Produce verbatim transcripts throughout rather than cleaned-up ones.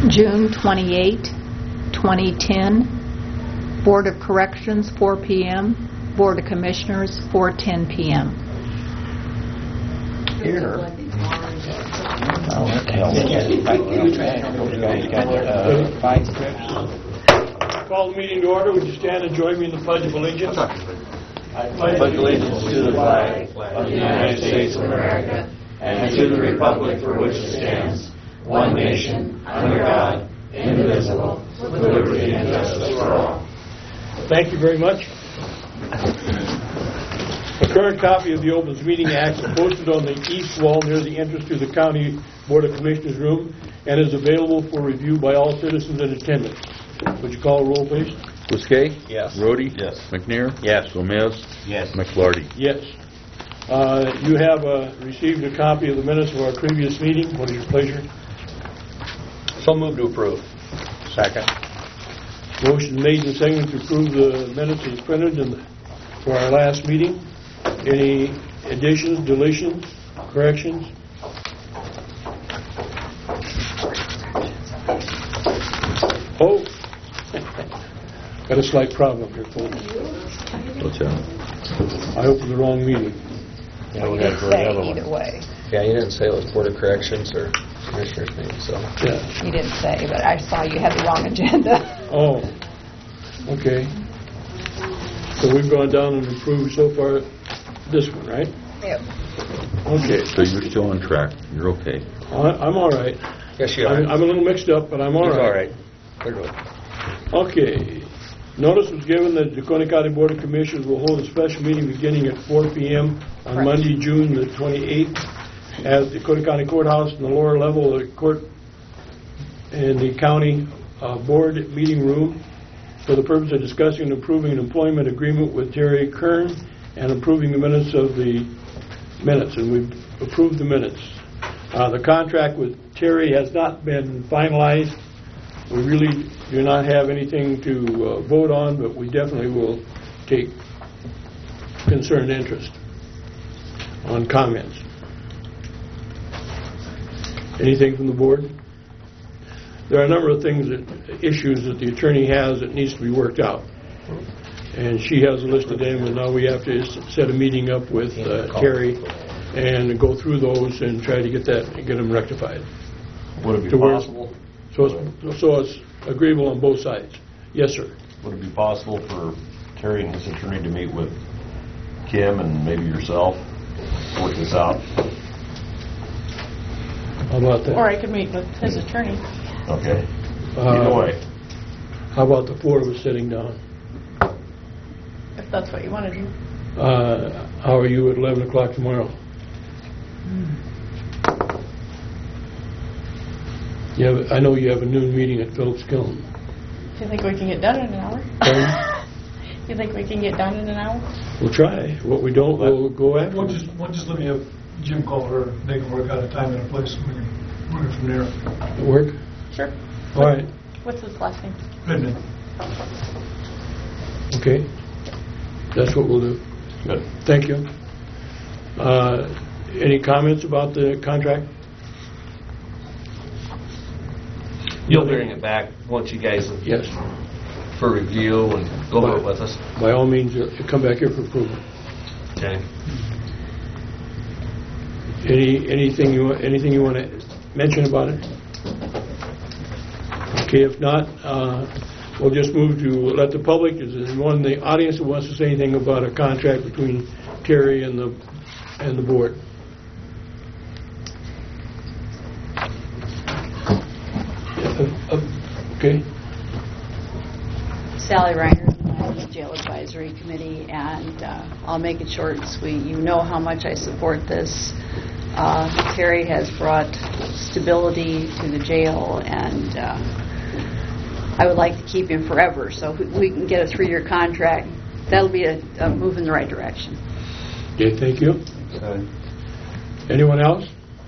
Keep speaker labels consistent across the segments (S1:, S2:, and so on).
S1: June twenty-eighth, twenty ten. Board of Corrections, four p m Board of Commissioners, four ten p m
S2: Here. Oh, what the hell? You guys got uh, five strips?
S3: Call the meeting to order. Would you stand and join me in the Pledge of Allegiance?
S4: I pledge allegiance to the flag of the United States of America and to the republic for which it stands, one nation, under God, indivisible, with liberty and justice for all.
S3: Thank you very much. A current copy of the Opens Meeting Act is posted on the east wall near the entrance to the County Board of Commissioners room and is available for review by all citizens in attendance. Would you call a roll, please?
S5: Bousquet?
S2: Yes.
S5: Rhodey?
S2: Yes.
S5: McNair?
S2: Yes.
S5: Gomez?
S2: Yes.
S5: McLarty?
S3: Yes. Uh, you have uh, received a copy of the minutes of our previous meeting. What is your pleasure?
S2: So moved to approve. Second.
S3: Motion made and seconded to approve the minutes as printed in the, for our last meeting. Any additions, deletions, corrections? Oh, got a slight problem here, folks.
S5: What's that?
S3: I opened the wrong meeting.
S2: Yeah, we
S1: You
S2: got
S1: didn't
S2: for
S1: say
S2: another
S1: either
S2: one.
S1: way.
S6: Yeah, you didn't say it was Board of Corrections or Commissioners meeting, so.
S3: Yeah.
S1: You didn't say, but I saw you had the wrong agenda.
S3: Oh, okay. So we've gone down and approved so far this one, right?
S1: Yep.
S3: Okay.
S5: So you're still on track. You're okay.
S3: I- I'm all right.
S6: Yes, you are.
S3: I'm, I'm a little mixed up, but I'm all
S6: He's
S3: right.
S6: all right. We're good.
S3: Okay. Notice was given that the Dakota County Board of Commissioners will hold a special meeting beginning at four p m on
S1: Correct.
S3: Monday, June the twenty-eighth at the Dakota County Courthouse in the lower level of the court in the county uh, board meeting room for the purpose of discussing and approving an employment agreement with Terry Kern and approving the minutes of the minutes, and we've approved the minutes. Uh, the contract with Terry has not been finalized. We really do not have anything to uh, vote on, but we definitely will take concerned interest on comments. Anything from the board? There are a number of things, that issues that the attorney has that needs to be worked out. And she has a list of them, and now we have to s- set a meeting up with uh, Terry and go through those and try to get that, get them rectified.
S4: Would it be
S3: To where-
S4: possible?
S3: So it's, so it's agreeable on both sides. Yes, sir.
S4: Would it be possible for Terry and his attorney to meet with Kim and maybe yourself, work this out?
S3: How about that?
S7: Or I could meet with his attorney.
S4: Okay.
S3: Uh,
S4: Either way.
S3: How about the four of us sitting down?
S7: If that's what you want to do.
S3: Uh, how are you at eleven o'clock tomorrow? You have, I know you have a noon meeting at Phillips Kiln.
S7: Do you think we can get done in an hour?
S3: Pardon?
S7: You think we can get done in an hour?
S3: We'll try. What we don't, we'll go after.
S8: We'll just, we'll just let me have Jim call her, they can work out a time and a place, and we can work it from there.
S3: Work?
S7: Sure.
S3: All right.
S7: What's his last name?
S8: Goodman.
S3: Okay. That's what we'll do.
S4: Good.
S3: Thank you. Uh, any comments about the contract?
S6: You'll bring it back once you guys,
S3: Yes.
S6: for review and go over it with us.
S3: By all means, uh, come back here for approval.
S6: Okay.
S3: Any anything you want, anything you want to mention about it? Okay, if not, uh, we'll just move to let the public. Is there anyone in the audience who wants to say anything about a contract between Terry and the and the board? Uh, uh, okay.
S9: Sally Reiner, I'm the Jail Advisory Committee, and uh, I'll make it short and sweet. You know how much I support this. Uh, Terry has brought stability to the jail, and uh, I would like to keep him forever. So if we can get a three-year contract, that'll be a, a move in the right direction.
S3: Okay, thank you.
S4: Okay.
S3: Anyone else?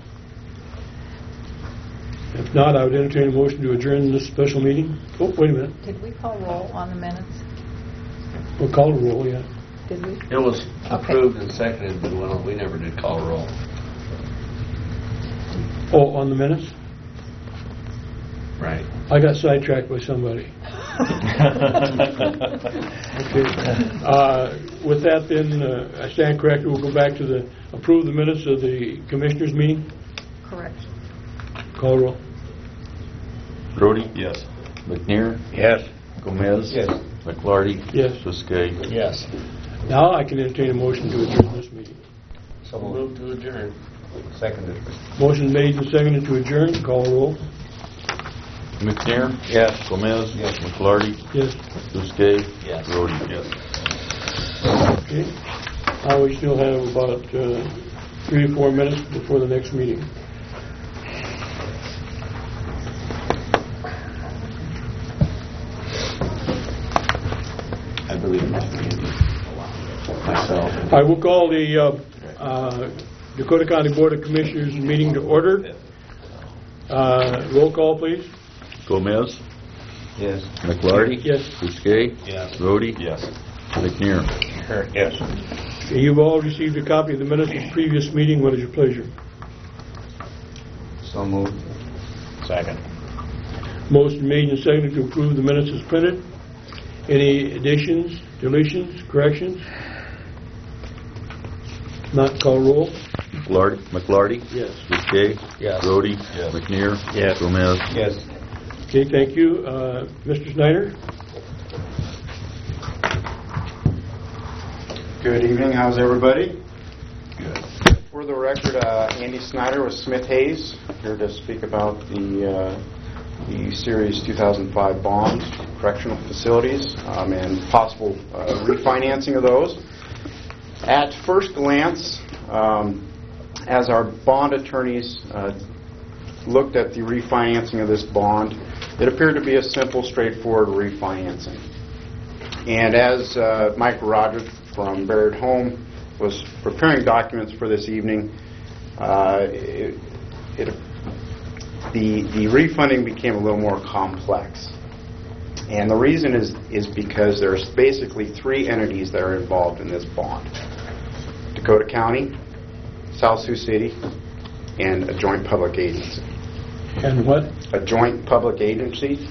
S3: If not, I would entertain a motion to adjourn this special meeting. Oh, wait a minute.
S1: Did we call roll on the minutes?
S3: We'll call a roll, yeah.
S1: Did we?
S6: It was
S1: Okay.
S6: approved and seconded, but we we never did call a roll.
S3: Oh, on the minutes?
S6: Right.
S3: I got sidetracked by somebody. Okay. Uh, With that, then, uh, I stand corrected. We'll go back to the, approve the minutes of the Commissioners' meeting.
S1: Correct.
S3: Call roll.
S5: Brody?
S6: Yes.
S5: McNair?
S2: Yes.
S5: Gomez?
S2: Yes.
S5: McLarty?
S3: Yes.
S5: Tuskegee?
S2: Yes.
S3: Now I can entertain a motion to adjourn this meeting.
S2: So move to adjourn. Seconded.
S3: Motion made and seconded to adjourn. Call roll.
S5: McNair?
S2: Yes.
S5: Gomez?
S2: Yes.
S5: McLarty?
S3: Yes.
S5: Tuskegee?
S2: Yes.
S5: Brody? Yes.
S3: Okay. Now we still have about uh, three or four minutes before the next meeting.
S6: I believe in myself.
S3: I will call the uh, uh, Dakota County Board of Commissioners meeting to order. Uh, Roll call, please.
S5: Gomez?
S2: Yes.
S5: McLarty?
S3: Yes.
S5: Tuskegee?
S6: Yes.
S5: Brody?
S6: Yes.
S5: McNair?
S2: Yes.
S3: Okay, you've all received a copy of the minutes of the previous meeting. What is your pleasure?
S2: So moved. Second.
S3: Motion made and seconded to approve the minutes as printed. Any additions, deletions, corrections? Not call roll.
S5: McLarty? McLarty?
S3: Yes.
S5: Tuskegee?
S2: Yes.
S5: Brody?
S6: Yes.
S5: McNair?
S2: Yes.
S5: Gomez?
S2: Yes.
S3: Okay, thank you. Uh, Mister Snyder?
S10: Good evening. How's everybody?
S6: Good.
S10: For the record, uh, Andy Snyder with Smith Hayes, here to speak about the uh, the Series two thousand five bonds, correctional facilities, um, and possible uh, refinancing of those. At first glance, um, as our bond attorneys uh, looked at the refinancing of this bond, it appeared to be a simple, straightforward refinancing. And as uh, Mike Rogers from Baird Home was preparing documents for this evening, uh, it, it, the, the refunding became a little more complex. And the reason is, is because there's basically three entities that are involved in this bond. Dakota County, South Sioux City, and a joint public agency.
S3: And what?
S10: A joint public agency.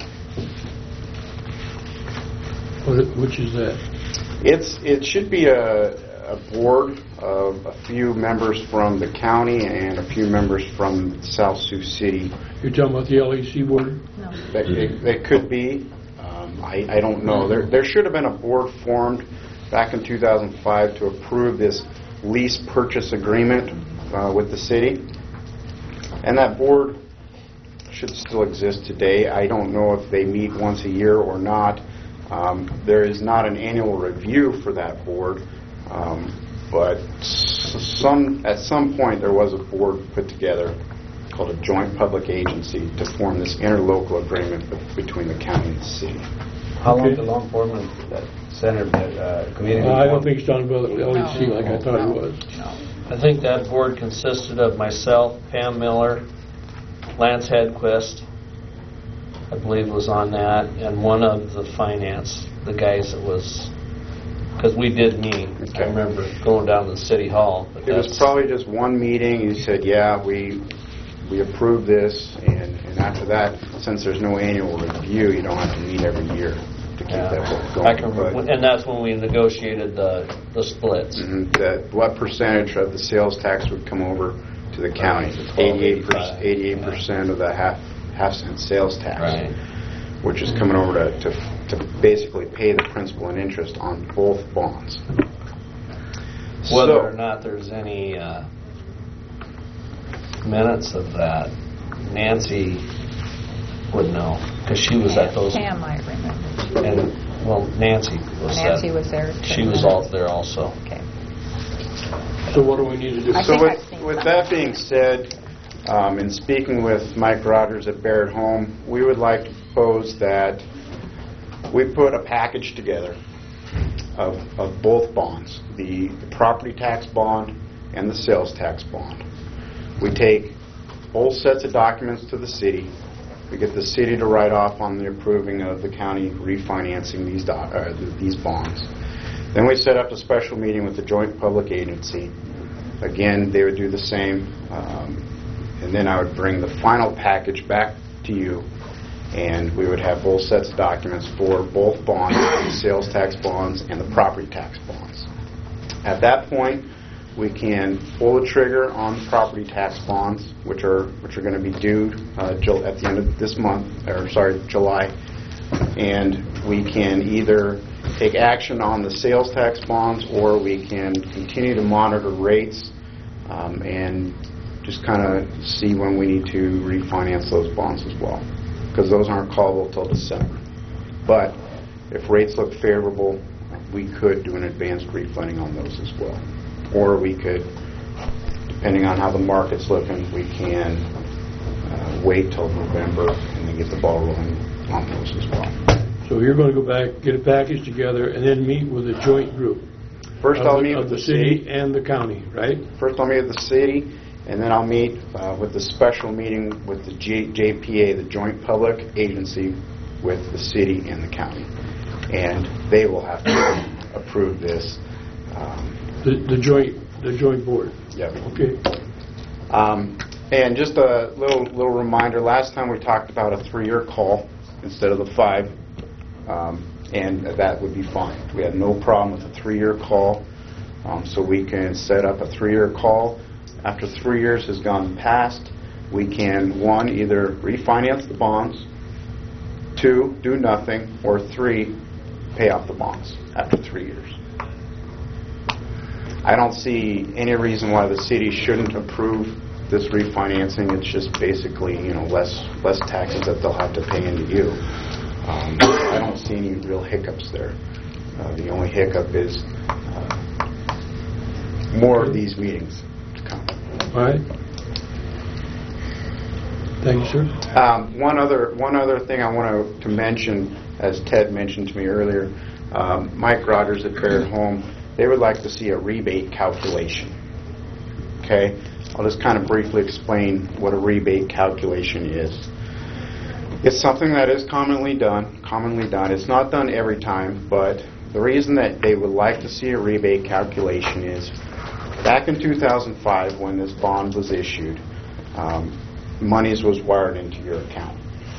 S3: What- Which is that?
S10: It's it should be a, a board of a few members from the county and a few members from South Sioux City.
S3: You're talking about the L E C board?
S1: No.
S10: That it, it could be. Um, I, I don't know. There there should have been a board formed back in two thousand five to approve this lease purchase agreement uh, with the city, and that board should still exist today. I don't know if they meet once a year or not. Um, there is not an annual review for that board, um, but s- some at some point there was a board put together called a joint public agency to form this interlocal agreement be- between the county and the city.
S2: How long
S3: Okay.
S2: the law enforcement uh, center, uh, community?
S3: Uh, I don't think he's talking about the L E C
S1: No.
S3: like I thought he was.
S11: I think that board consisted of myself, Pam Miller, Lance Hedquist, I believe was on that, and one of the finance, the guys that was, because we did meet.
S10: Okay.
S11: I remember going down to the city hall. But
S10: It was
S11: that's-
S10: probably just one meeting. You said, yeah, we we approved this, and, and after that, since there's no annual review, you don't have to meet every year to keep
S11: Yeah.
S10: that book going.
S11: I can remember,
S10: But-
S11: and that's when we negotiated the the splits.
S10: Mhm, that what percentage of the sales tax would come over to the county?
S11: Right.
S10: eighty-eight percent of the half half cent sales tax,
S11: Right.
S10: which is coming over to, to to basically pay the principal and interest on both bonds.
S11: Whether
S10: So-
S11: or not there's any uh, minutes of that, Nancy would know, because she was at those.
S1: Pam might remember.
S11: And, well, Nancy was at-
S1: Nancy was there.
S11: She was all there also.
S1: Okay.
S3: So what do we need to do?
S1: I
S10: So
S1: think
S10: with,
S1: I've seen
S10: with
S1: some.
S10: that being said, um, in speaking with Mike Rogers at Baird Home, we would like to propose that we put a package together of, of both bonds, the, the property tax bond and the sales tax bond. We take both sets of documents to the city. We get the city to write off on the approving of the county refinancing these, do- uh, these bonds. Then we set up a special meeting with the joint public agency. Again, they would do the same. Um, and then I would bring the final package back to you. and we would have both sets of documents for both bonds, the sales tax bonds and the property tax bonds. At that point, we can pull the trigger on the property tax bonds, which are which are going to be due uh, Jul- at the end of this month, or sorry, July, and we can either take action on the sales tax bonds, or we can continue to monitor rates um, and just kind of see when we need to refinance those bonds as well, because those aren't callable till December. But if rates look favorable, we could do an advanced refunding on those as well. Or we could, depending on how the market's looking, we can uh, wait till November and then get the ball rolling on those as well.
S3: So you're going to go back, get a package together, and then meet with a joint group?
S10: First
S3: of
S10: I'll
S3: the,
S10: meet
S3: of
S10: with
S3: the
S10: the
S3: city
S10: city.
S3: and the county, right?
S10: First I'll meet with the city, and then I'll meet uh, with the special meeting with the J- JPA, the Joint Public Agency, with the city and the county. And they will have to approve this. Um,
S3: The, the joint, the joint board?
S10: Yep.
S3: Okay.
S10: Um, and just a little little reminder, last time we talked about a three-year call instead of the five, um, and that would be fine. We have no problem with a three-year call, um, so we can set up a three-year call. After three years has gone past, we can, one, either refinance the bonds, two, do nothing, or three, pay off the bonds after three years. I don't see any reason why the city shouldn't approve this refinancing. It's just basically, you know, less less taxes that they'll have to pay into you. Um, I don't see any real hiccups there. Uh, the only hiccup is uh, more of these meetings to come.
S3: All right. Thank you, sir.
S10: Um, one other one other thing I want to, to mention, as Ted mentioned to me earlier, um, Mike Rogers at Barrett Home, they would like to see a rebate calculation. Okay? I'll just kind of briefly explain what a rebate calculation is. It's something that is commonly done, commonly done. It's not done every time, but the reason that they would like to see a rebate calculation is back in two thousand five, when this bond was issued, um, monies was wired into your account.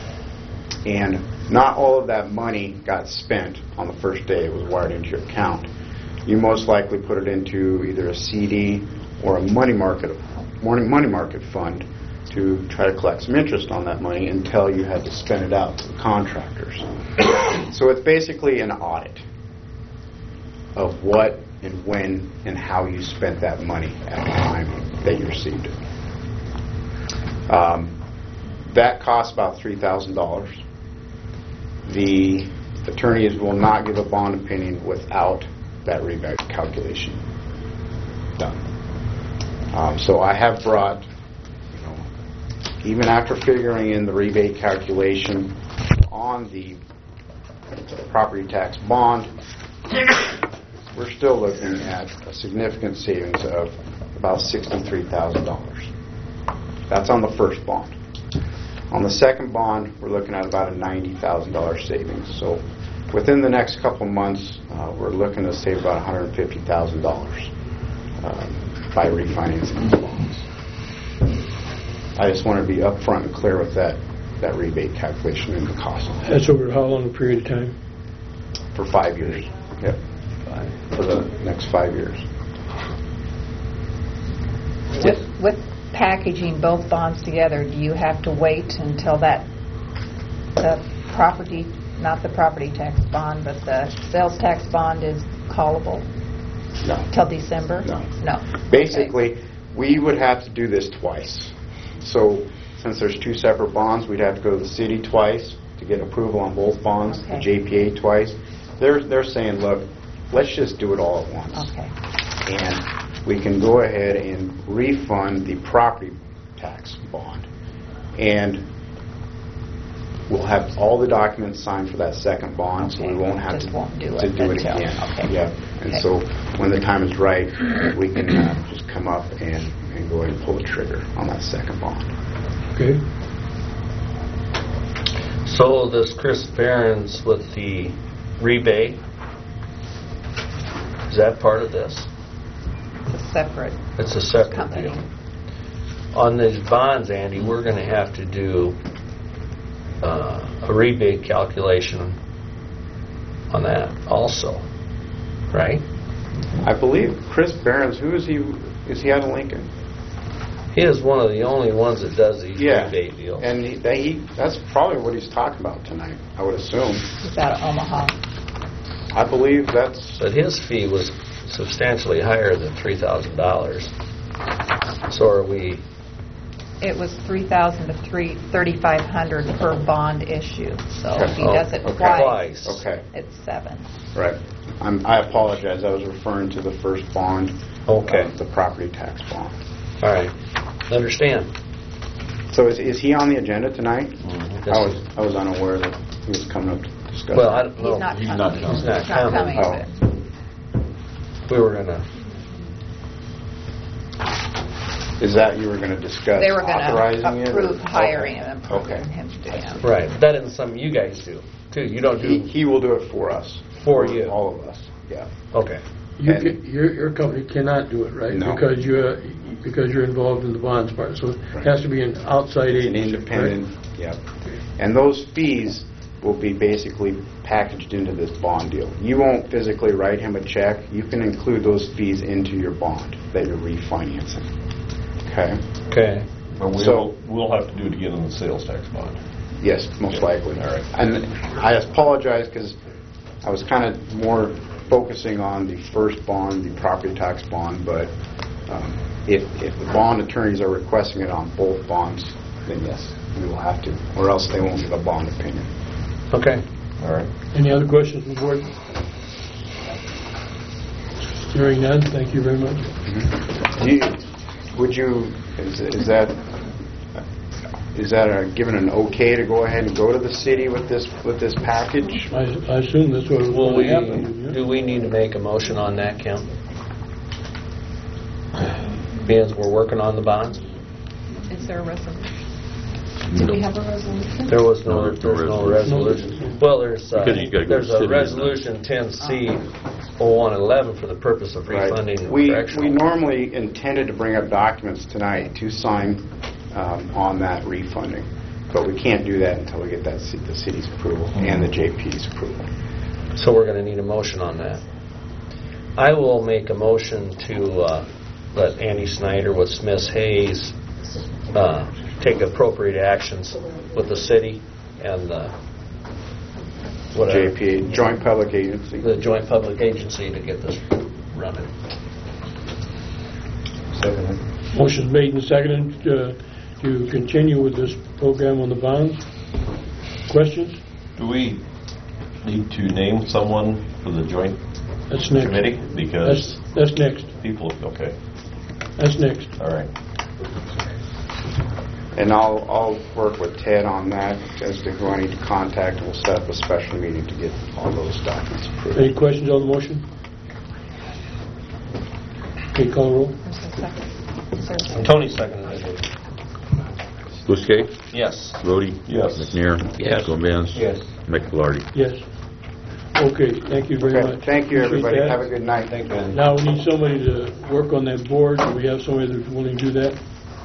S10: And not all of that money got spent on the first day it was wired into your account. You most likely put it into either a C D or a money market morning money market fund to try to collect some interest on that money until you had to spend it out to the contractors. So it's basically an audit of what and when and how you spent that money at the time that you received it. Um, that costs about three thousand dollars. The attorneys will not give a bond opinion without that rebate calculation done. Um, so I have brought, you know, even after figuring in the rebate calculation on the property tax bond, we're still looking at a significant savings of about sixty-three thousand dollars. That's on the first bond. On the second bond, we're looking at about a ninety thousand dollars savings. So within the next couple months, uh, we're looking to save about one hundred fifty thousand dollars um, by refinancing the bonds. I just want to be upfront and clear with that, that rebate calculation and the cost
S3: That's over how long a period of time?
S10: for five years. Yep. For the next five years.
S1: With, with packaging both bonds together, do you have to wait until that, the property, not the property tax bond, but the sales tax bond is callable?
S10: No.
S1: Till December?
S10: No.
S1: No.
S10: Basically,
S1: Okay.
S10: we would have to do this twice. So since there's two separate bonds, we'd have to go to the city twice to get approval on both bonds, the
S1: Okay.
S10: J P A twice. They're, they're saying, look, let's just do it all at once.
S1: Okay.
S10: And we can go ahead and refund the property tax bond. And we'll have all the documents signed for that second bond, so we
S1: Okay.
S10: won't have
S1: Just
S10: to,
S1: won't do
S10: to
S1: it
S10: do it
S1: until-
S10: again.
S1: okay.
S10: Yeah. And
S1: Okay.
S10: so when the time is right, we can uh, just come up and, and go ahead and pull the trigger on that second bond.
S3: Okay.
S11: So this Chris Barron's with the rebate, is that part of this?
S1: It's a separate
S11: It's a separate
S1: company.
S11: deal. On these bonds, Andy, we're going to have to do uh, a rebate calculation on that also, right?
S10: I believe Chris Barons, who is he, is he out of Lincoln?
S11: He is one of the only ones that does these
S10: Yeah.
S11: rebate deals.
S10: And he, that he, that's probably what he's talking about tonight, I would assume.
S1: It's out of Omaha.
S10: I believe that's,
S11: But his fee was substantially higher than three thousand dollars. So are we,
S1: It was three thousand to three thirty-five hundred per bond issue. So if he
S11: Oh,
S1: does it
S10: okay.
S1: twice,
S10: okay,
S1: it's seven.
S10: right. I'm, I apologize, I was referring to the first bond.
S11: Okay.
S10: uh, The property tax bond.
S11: all right, understand.
S10: So is, is he on the agenda tonight?
S11: Yes.
S10: I was, I was unaware that he was coming up to discuss.
S11: Well, I don't know.
S1: He's not
S5: he's
S1: coming.
S5: not coming.
S11: He's not
S1: He's not
S11: coming.
S1: coming.
S10: Oh.
S1: but
S11: We were gonna,
S10: Is that you were going to discuss
S1: They were going
S10: authorizing
S1: to
S10: it?
S1: approve
S10: or-
S1: hiring
S10: Okay.
S1: and approving
S10: Okay.
S1: him to do it.
S11: right, that isn't something you guys do, too. You don't
S10: He,
S11: do,
S10: he will do it for us.
S11: For you.
S10: All of us, yeah.
S11: okay.
S3: You
S10: And-
S3: ca- your, your company cannot do it, right?
S10: No.
S3: Because you're, because you're involved in the bonds part, so it
S10: Right.
S3: has to be an outside
S10: It's an
S3: agency.
S10: independent, yeah. And those fees will be basically packaged into this bond deal. You won't physically write him a check. You can include those fees into your bond that you're refinancing. Okay?
S11: Okay.
S12: But we'll,
S10: So-
S12: we'll have to do it again on the sales tax bond.
S10: Yes, most likely.
S12: All right.
S10: And I apologize because I was kind of more focusing on the first bond, the property tax bond, but um, if, if the bond attorneys are requesting it on both bonds, then yes, we will have to, or else they won't give a bond opinion.
S11: Okay.
S12: All right.
S3: Any other questions from the board? Hearing none, thank you very much.
S10: Do you, would you, is, is that, is that a, given an okay to go ahead and go to the city with this, with this package?
S3: I, I assume that's what was
S11: Will
S3: going
S11: we,
S3: to happen.
S11: do we need to make a motion on that, Kim? Being as we're working on the bonds?
S1: Is there a resolution?
S7: Do we have a resolution?
S11: There was no,
S5: No, there's no
S11: there's no
S3: resolution.
S11: resolution. Well, there's, uh,
S5: Because you gotta go
S11: there's
S5: to
S11: a
S5: city.
S11: resolution ten C oh one eleven for the purpose of
S10: Right.
S11: refunding
S10: We, we
S11: correctional.
S10: normally intended to bring up documents tonight to sign um, on that refunding, but we can't do that until we get that, ci- the city's approval and the J P's approval.
S11: So we're going to need a motion on that. I will make a motion to uh, let Andy Snyder with Smith Hayes uh, take appropriate actions with the city and the, whatever,
S10: J P, Joint Public Agency.
S11: the joint public agency to get this running.
S2: Second.
S3: Motion's made and seconded uh, to continue with this program on the bonds. Questions?
S12: Do we need to name someone for the joint
S3: That's next.
S12: committee?
S3: That's,
S12: Because
S3: that's next.
S12: people, okay,
S3: That's next.
S12: all right.
S10: And I'll, I'll work with Ted on that as to who I need to contact. We'll set up a special meeting to get all those documents approved.
S3: Any questions on the motion? Okay, call the roll.
S1: There's a second. Is there a second?
S11: Tony seconded it.
S5: Buskay?
S11: Yes.
S5: Rhodey?
S12: Yes.
S5: McNair?
S11: Yes.
S5: Gomez?
S11: Yes.
S5: McLarty?
S3: Yes. Okay, thank you very
S10: Okay,
S3: much.
S10: thank you,
S3: Appreciate
S10: everybody.
S3: that.
S10: Have a good night.
S2: Thank you.
S3: Now, we need somebody to work on that board. Do we have somebody that's willing to do that?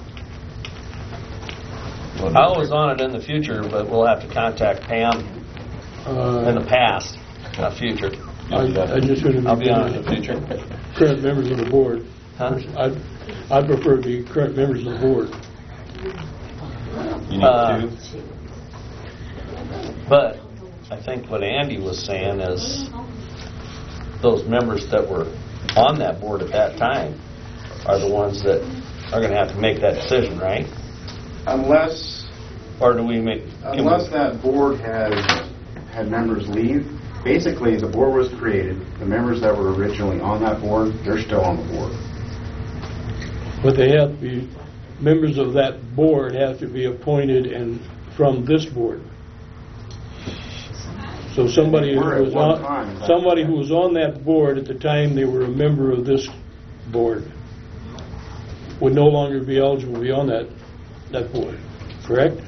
S11: I was on it in the future, but we'll have to contact Pam in the
S3: Uh,
S11: past, not future.
S3: I I just want to...
S11: I'll be on it in the future.
S3: Current members of the board.
S11: Huh?
S3: I'd I'd prefer to be current members of the board.
S12: You need
S11: Uh,
S12: two?
S11: But I think what Andy was saying is those members that were on that board at that time are the ones that are going to have to make that decision, right?
S10: Unless,
S11: Or do we make... can we-
S10: unless that board has had members leave, basically, the board was created. The members that were originally on that board, they're still on the board.
S3: But they have to be, members of that board have to be appointed and from this board. So somebody who
S10: Were at
S3: was
S10: one
S3: on,
S10: time, but-
S3: somebody who was on that board at the time they were a member of this board would no longer be eligible to be on that, that board, correct?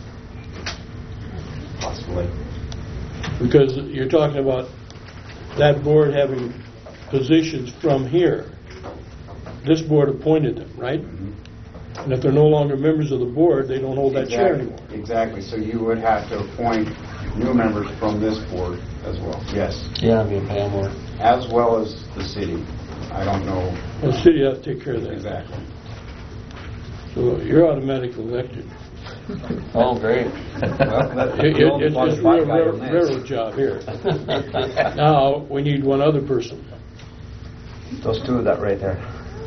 S10: Possibly.
S3: Because you're talking about that board having positions from here. This board appointed them, right? And if they're no longer members of the board, they don't hold that chair
S10: Exactly.
S3: anymore.
S10: Exactly, so you would have to appoint new members from this board as well, yes,
S11: Yeah, me and Pam were.
S10: as well as the city. I don't know
S3: The city has to take care of that.
S10: exactly.
S3: So you're automatically elected.
S11: Oh, great.
S2: Well, that-
S3: It-
S2: you
S3: it-
S2: only
S3: It's
S2: want
S3: it's
S2: five
S3: real
S2: guys
S3: rail-
S2: on this.
S3: railroad job here. Now, we need one other person.
S2: Those two, that right there.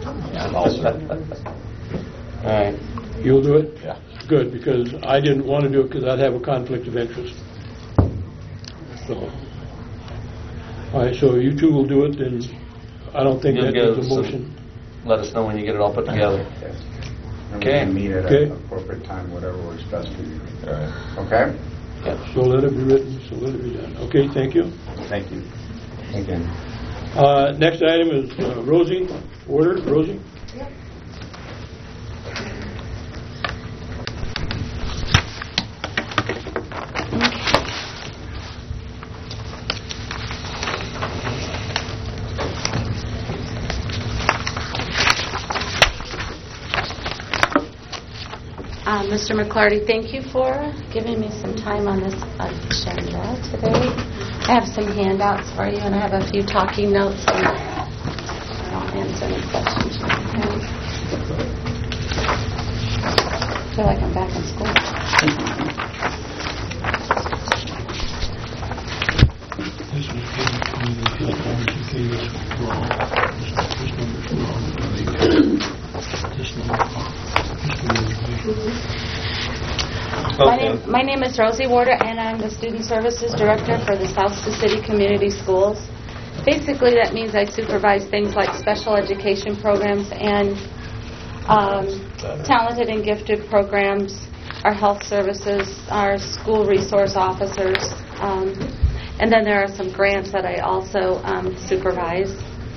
S11: All right.
S3: You'll do it?
S2: Yeah.
S3: Good, because I didn't want to do it because I'd have a conflict of interest. So, all right, so you two will do it, then I don't think
S11: You'll
S3: that
S11: give
S3: needs a
S11: some-
S3: motion.
S11: Let us know when you get it all put together.
S10: Yes. And
S11: Okay.
S10: we can meet at
S3: Okay.
S10: an appropriate time, whatever works best for you.
S12: All right.
S10: Okay?
S3: So let it be written, so let it be done. Okay, thank you.
S10: Thank you.
S2: Again.
S3: Uh, Next item is uh, Rosie, order, Rosie?
S7: Uh, Mister McClarty, thank you for giving me some time on this agenda today. I have some handouts for you, and I have a few talking notes, and I'll answer any questions you may have. I feel like I'm back in school.
S3: This was given to me, the field forms you gave us wrong. This this number's wrong. This number, this number is
S7: My name, my name is Rosie Warder, and I'm the Student Services Director for the South Sioux City Community Schools. Basically, that means I supervise things like special education programs and um, talented and gifted programs, our health services, our school resource officers, um, and then there are some grants that I also um, supervise.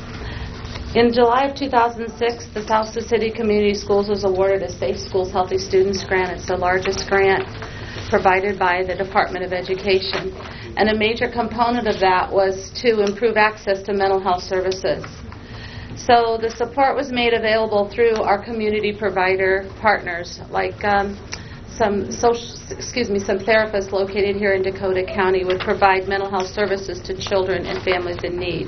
S7: In July of two thousand six, the South Sioux City Community Schools was awarded a Safe Schools Healthy Students grant. It's the largest grant provided by the Department of Education. And a major component of that was to improve access to mental health services. So the support was made available through our community provider partners, like um, some social, excuse me, some therapists located here in Dakota County would provide mental health services to children and families in need.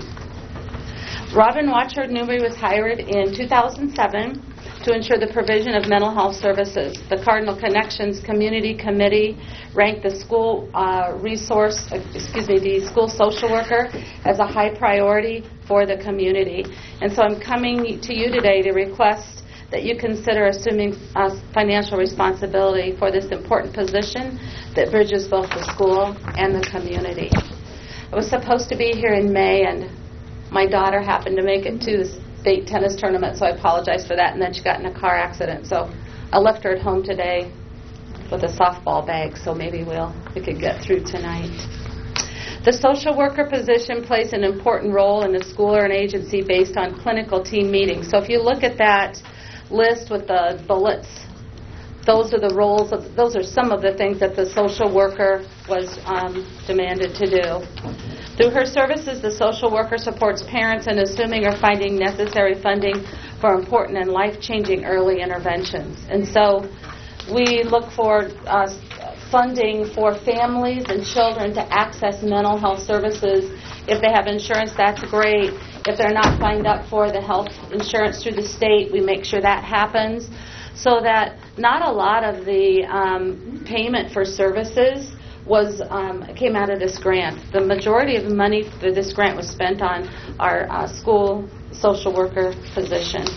S7: Robin Watchard Newby was hired in two thousand seven to ensure the provision of mental health services. The Cardinal Connections Community Committee ranked the school uh, resource, uh, excuse me, the school social worker as a high priority for the community. And so I'm coming to you today to request that you consider assuming uh, financial responsibility for this important position that bridges both the school and the community. I was supposed to be here in May, and my daughter happened to make it to the state tennis tournament, so I apologize for that, and then she got in a car accident. So I left her at home today with a softball bag, so maybe we'll we could get through tonight. The social worker position plays an important role in the school or an agency based on clinical team meetings. So if you look at that list with the bullets, those are the roles of, those are some of the things that the social worker was um, demanded to do. Through her services, the social worker supports parents in assuming or finding necessary funding for important and life-changing early interventions. And so we look for uh, funding for families and children to access mental health services. If they have insurance, that's great. If they're not signed up for the health insurance through the state, we make sure that happens, so that not a lot of the um, payment for services was um, came out of this grant. The majority of the money for this grant was spent on our uh, school social worker position.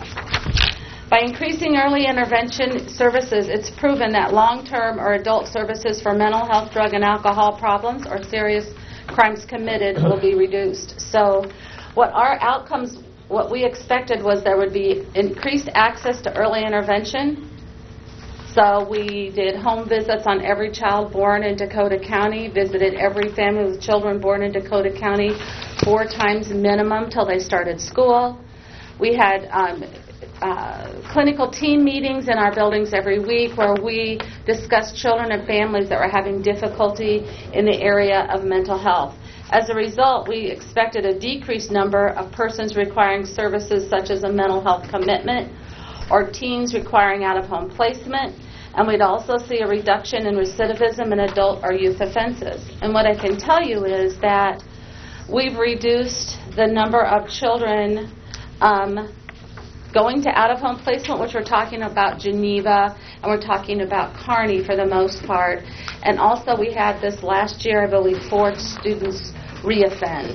S7: By increasing early intervention services, it's proven that long-term or adult services for mental health, drug, and alcohol problems or serious crimes committed will be reduced. So what our outcomes, what we expected was there would be increased access to early intervention. So we did home visits on every child born in Dakota County, visited every family with children born in Dakota County four times minimum till they started school. We had um, uh, clinical team meetings in our buildings every week where we discussed children and families that were having difficulty in the area of mental health. As a result, we expected a decreased number of persons requiring services such as a mental health commitment or teens requiring out-of-home placement. And we'd also see a reduction in recidivism in adult or youth offenses. And what I can tell you is that we've reduced the number of children um, going to out-of-home placement, which we're talking about Geneva, and we're talking about Kearney for the most part. And also we had this last year, I believe, four students reoffend.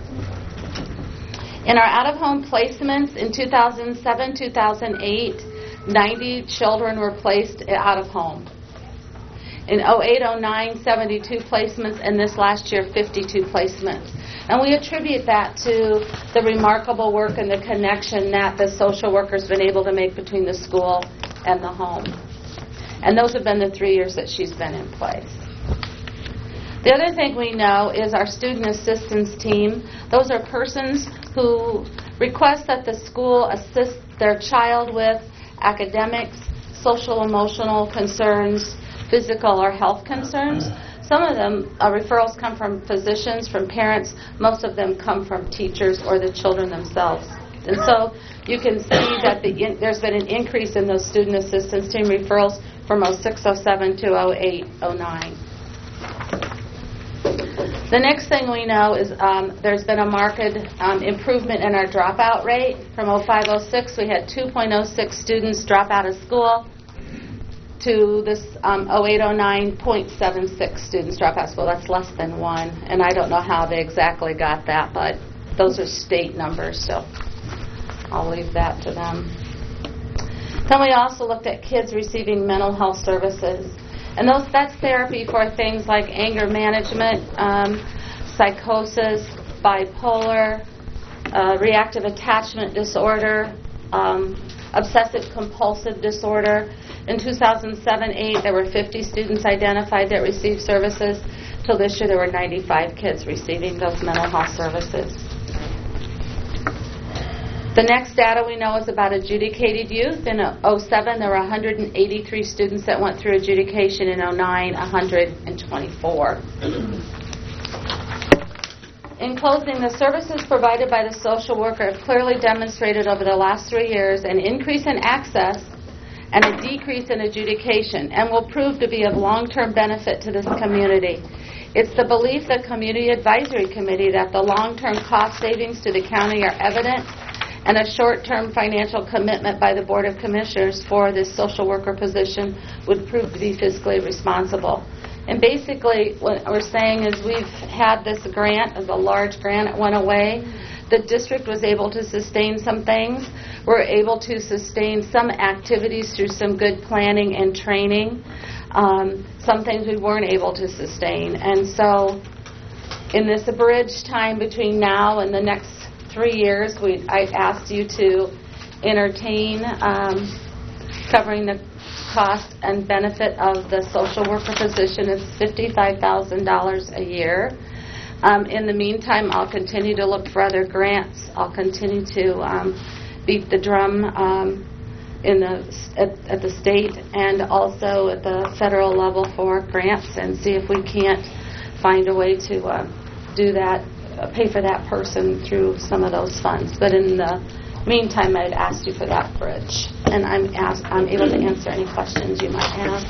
S7: In our out-of-home placements in two thousand seven, two thousand eight, ninety children were placed out of home. In oh eight oh nine, seventy-two placements, and this last year, fifty-two placements. And we attribute that to the remarkable work and the connection that the social worker's been able to make between the school and the home. And those have been the three years that she's been in place. The other thing we know is our student assistance team. Those are persons who request that the school assist their child with academics, social emotional concerns, physical or health concerns. Some of them, uh, referrals come from physicians, from parents. Most of them come from teachers or the children themselves. And so you can see that the in, there's been an increase in those student assistance team referrals from oh six oh seven to oh eight oh nine. The next thing we know is um, there's been a marked um, improvement in our dropout rate. From oh five oh six, we had two point oh six students drop out of school, to this um, oh eight oh nine, zero point seven six students drop out of school. That's less than one, and I don't know how they exactly got that, but those are state numbers, so I'll leave that to them. Then we also looked at kids receiving mental health services. And those, that's therapy for things like anger management, um, psychosis, bipolar, uh, reactive attachment disorder, um, obsessive-compulsive disorder. In two thousand seven eight, there were fifty students identified that received services. Till this year, there were ninety-five kids receiving those mental health services. The next data we know is about adjudicated youth. In oh seven, there were one hundred eighty-three students that went through adjudication. In oh nine, one hundred twenty-four. In closing, the services provided by the social worker have clearly demonstrated over the last three years an increase in access and a decrease in adjudication, and will prove to be of long-term benefit to this community. It's the belief of the Community Advisory Committee that the long-term cost savings to the county are evident, and a short-term financial commitment by the Board of Commissioners for this social worker position would prove to be fiscally responsible. And basically, what we're saying is we've had this grant, as a large grant, it went away. The district was able to sustain some things. We're able to sustain some activities through some good planning and training. Um, some things we weren't able to sustain. And so in this abridged time between now and the next three years, we, I asked you to entertain um, covering the cost and benefit of the social worker position. It's fifty-five thousand dollars a year. Um, in the meantime, I'll continue to look for other grants. I'll continue to um, beat the drum um, in the at, at the state and also at the federal level for grants, and see if we can't find a way to uh, do that, uh, pay for that person through some of those funds. But in the meantime, I'd ask you for that bridge, and I'm ask, I'm able to answer any questions you might have.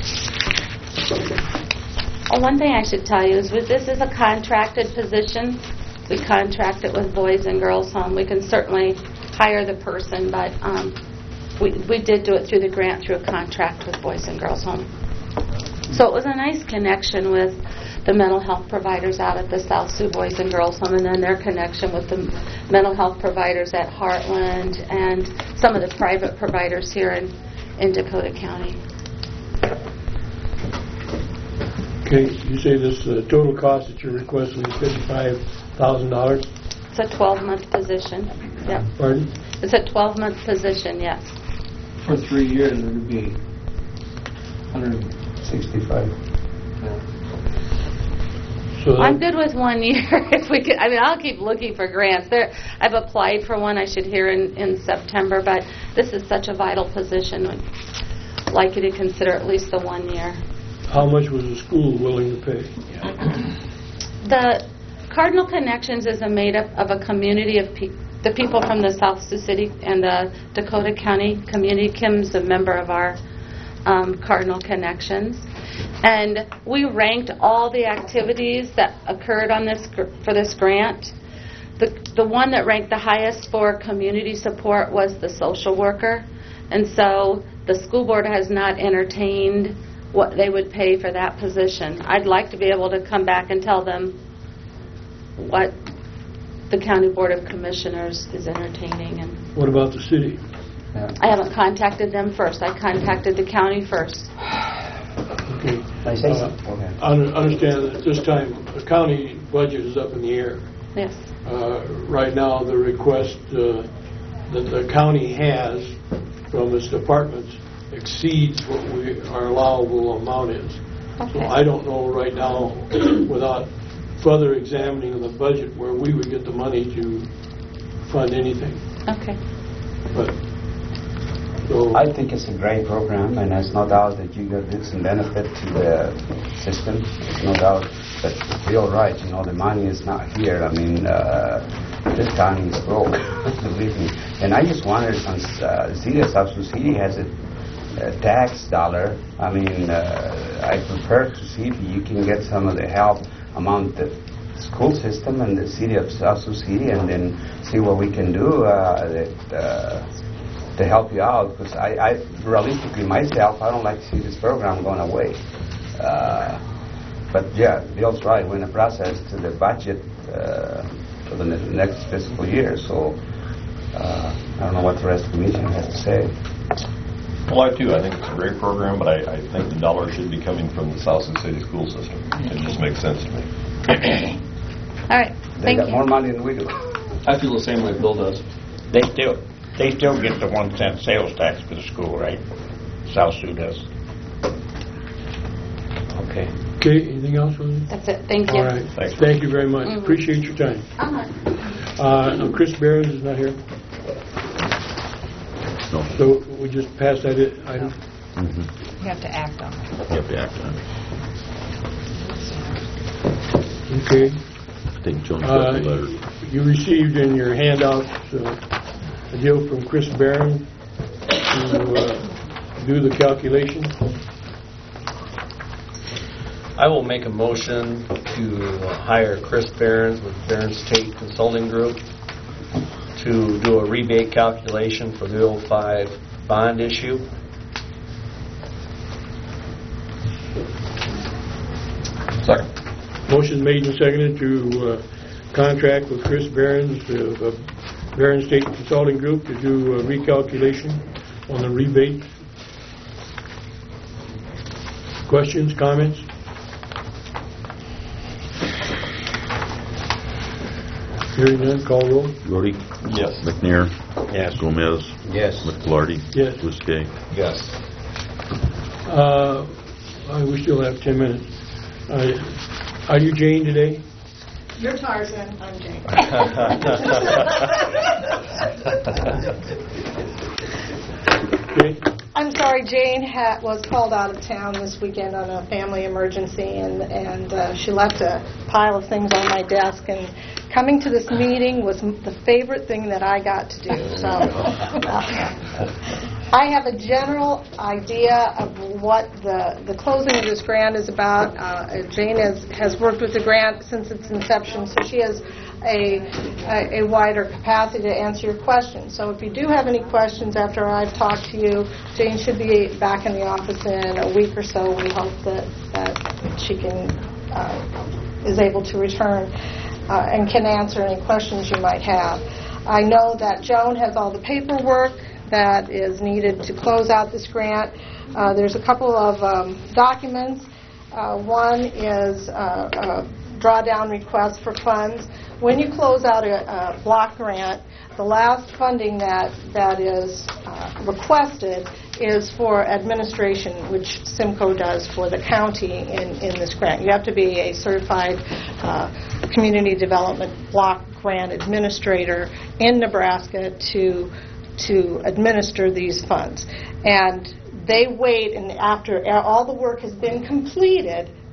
S7: Oh, one thing I should tell you is with this is a contracted position. We contract it with Boys and Girls Home. We can certainly hire the person, but um, we, we did do it through the grant through a contract with Boys and Girls Home. So it was a nice connection with the mental health providers out at the South Sioux Boys and Girls Home, and then their connection with the mental health providers at Heartland and some of the private providers here in, in Dakota County.
S3: Okay, you say this uh, total cost that you're requesting is fifty-five thousand dollars?
S7: It's a twelve-month position. Yep.
S3: Pardon?
S7: It's a twelve-month position, yes.
S2: For three years, it would be one hundred sixty-five.
S3: So
S7: I'm good with one year. If we could, I mean, I'll keep looking for grants. There, I've applied for one. I should hear in, in September, but this is such a vital position. I'd like you to consider at least the one year.
S3: how much was the school willing to pay?
S7: The Cardinal Connections is a made up of a community of pe- the people from the South Sioux City and the Dakota County community. Kim's a member of our um, Cardinal Connections. And we ranked all the activities that occurred on this gr- for this grant. The, the one that ranked the highest for community support was the social worker. And so the school board has not entertained what they would pay for that position. I'd like to be able to come back and tell them what the County Board of Commissioners is entertaining. And
S3: What about the city?
S7: I haven't contacted them first. I contacted the county first.
S3: Okay.
S2: Can I say
S3: Uh,
S2: something? Okay.
S3: un- Understand that at this time, the county budget is up in the air.
S7: Yes.
S3: Uh, Right now, the request uh, that the county has from its departments exceeds what we, our allowable amount is. So
S7: Okay.
S3: I don't know right now, without further examining of the budget, where we would get the money to fund anything.
S7: Okay.
S3: But, so,
S2: I think it's a great program, and there's no doubt that you got some benefit to the system. There's no doubt, but you're right. You know, the money is not here. I mean, uh, this county is broke, believe me. And I just wondered, since uh, the city of South Sioux City has a, a tax dollar, I mean, uh, I prefer to see if you can get some of the help among the school system and the city of South Sioux City, and then see what we can do uh, that. Uh, to help you out, because I, I, realistically myself, I don't like to see this program going away. Uh, but yeah, Bill's right, we're in the process to the budget uh, for the ne- next fiscal year, so uh, I don't know what the rest of the commission has to say.
S12: Well, I too, I think it's a great program, but I, I think the dollar should be coming from the South Sioux City school system. It just makes sense to me.
S7: All right.
S2: They
S7: Thank
S2: got
S7: you.
S2: more money than we do.
S11: I feel the same way Bill does.
S13: They still, they still get the one cent sales tax for the school, right? South Sioux does.
S2: Okay.
S3: okay, anything else, Rosie?
S7: That's it. Thank you.
S3: All right, thank you very much.
S7: Mhm.
S3: Appreciate your time.
S7: Uh-huh.
S3: Uh, now, Chris Behrens is not here,
S5: No.
S3: so we just pass that i- item.
S5: Mhm.
S1: You have to act on it.
S5: You have to act on it.
S3: Okay.
S5: I think Joan got the letter.
S3: Uh, You received in your handouts uh, a deal from Chris Barron to uh, do the calculation.
S11: I will make a motion to hire Chris Behrens with Behrens Tate Consulting Group to do a rebate calculation for the oh five bond issue.
S12: Second.
S3: Motion made and seconded to uh, contract with Chris Behrens of uh, Behrens State Consulting Group to do a recalculation on the rebate. Questions, comments? Hearing none, call roll.
S5: Gordy?
S12: Yes.
S5: McNair?
S13: Yes.
S5: Gomez?
S2: Yes.
S5: McFlarty?
S3: Yes.
S5: Buskey?
S12: Yes.
S3: Uh, uh, we still have ten minutes. Uh, Are you Jane today?
S14: You're Tarzan, I'm Jane.
S3: Okay.
S14: I'm sorry, Jane ha- was called out of town this weekend on a family emergency, and, and uh, she left a pile of things on my desk, and coming to this meeting was m- the favorite thing that I got to do. So uh, I have a general idea of what the, the closing of this grant is about. Uh, Jane has, has worked with the grant since its inception, so she has a, a, a wider capacity to answer your questions. So if you do have any questions after I've talked to you, Jane should be back in the office in a week or so. We hope that, that she can uh, is able to return uh, and can answer any questions you might have. I know that Joan has all the paperwork that is needed to close out this grant. Uh, there's a couple of um, documents. Uh, one is uh, a drawdown request for funds. When you close out a, a block grant, the last funding that, that is uh, requested is for administration, which Simcoe does for the county in, in this grant. You have to be a certified uh, community development block grant administrator in Nebraska to to administer these funds. And they wait, and after all the work has been completed,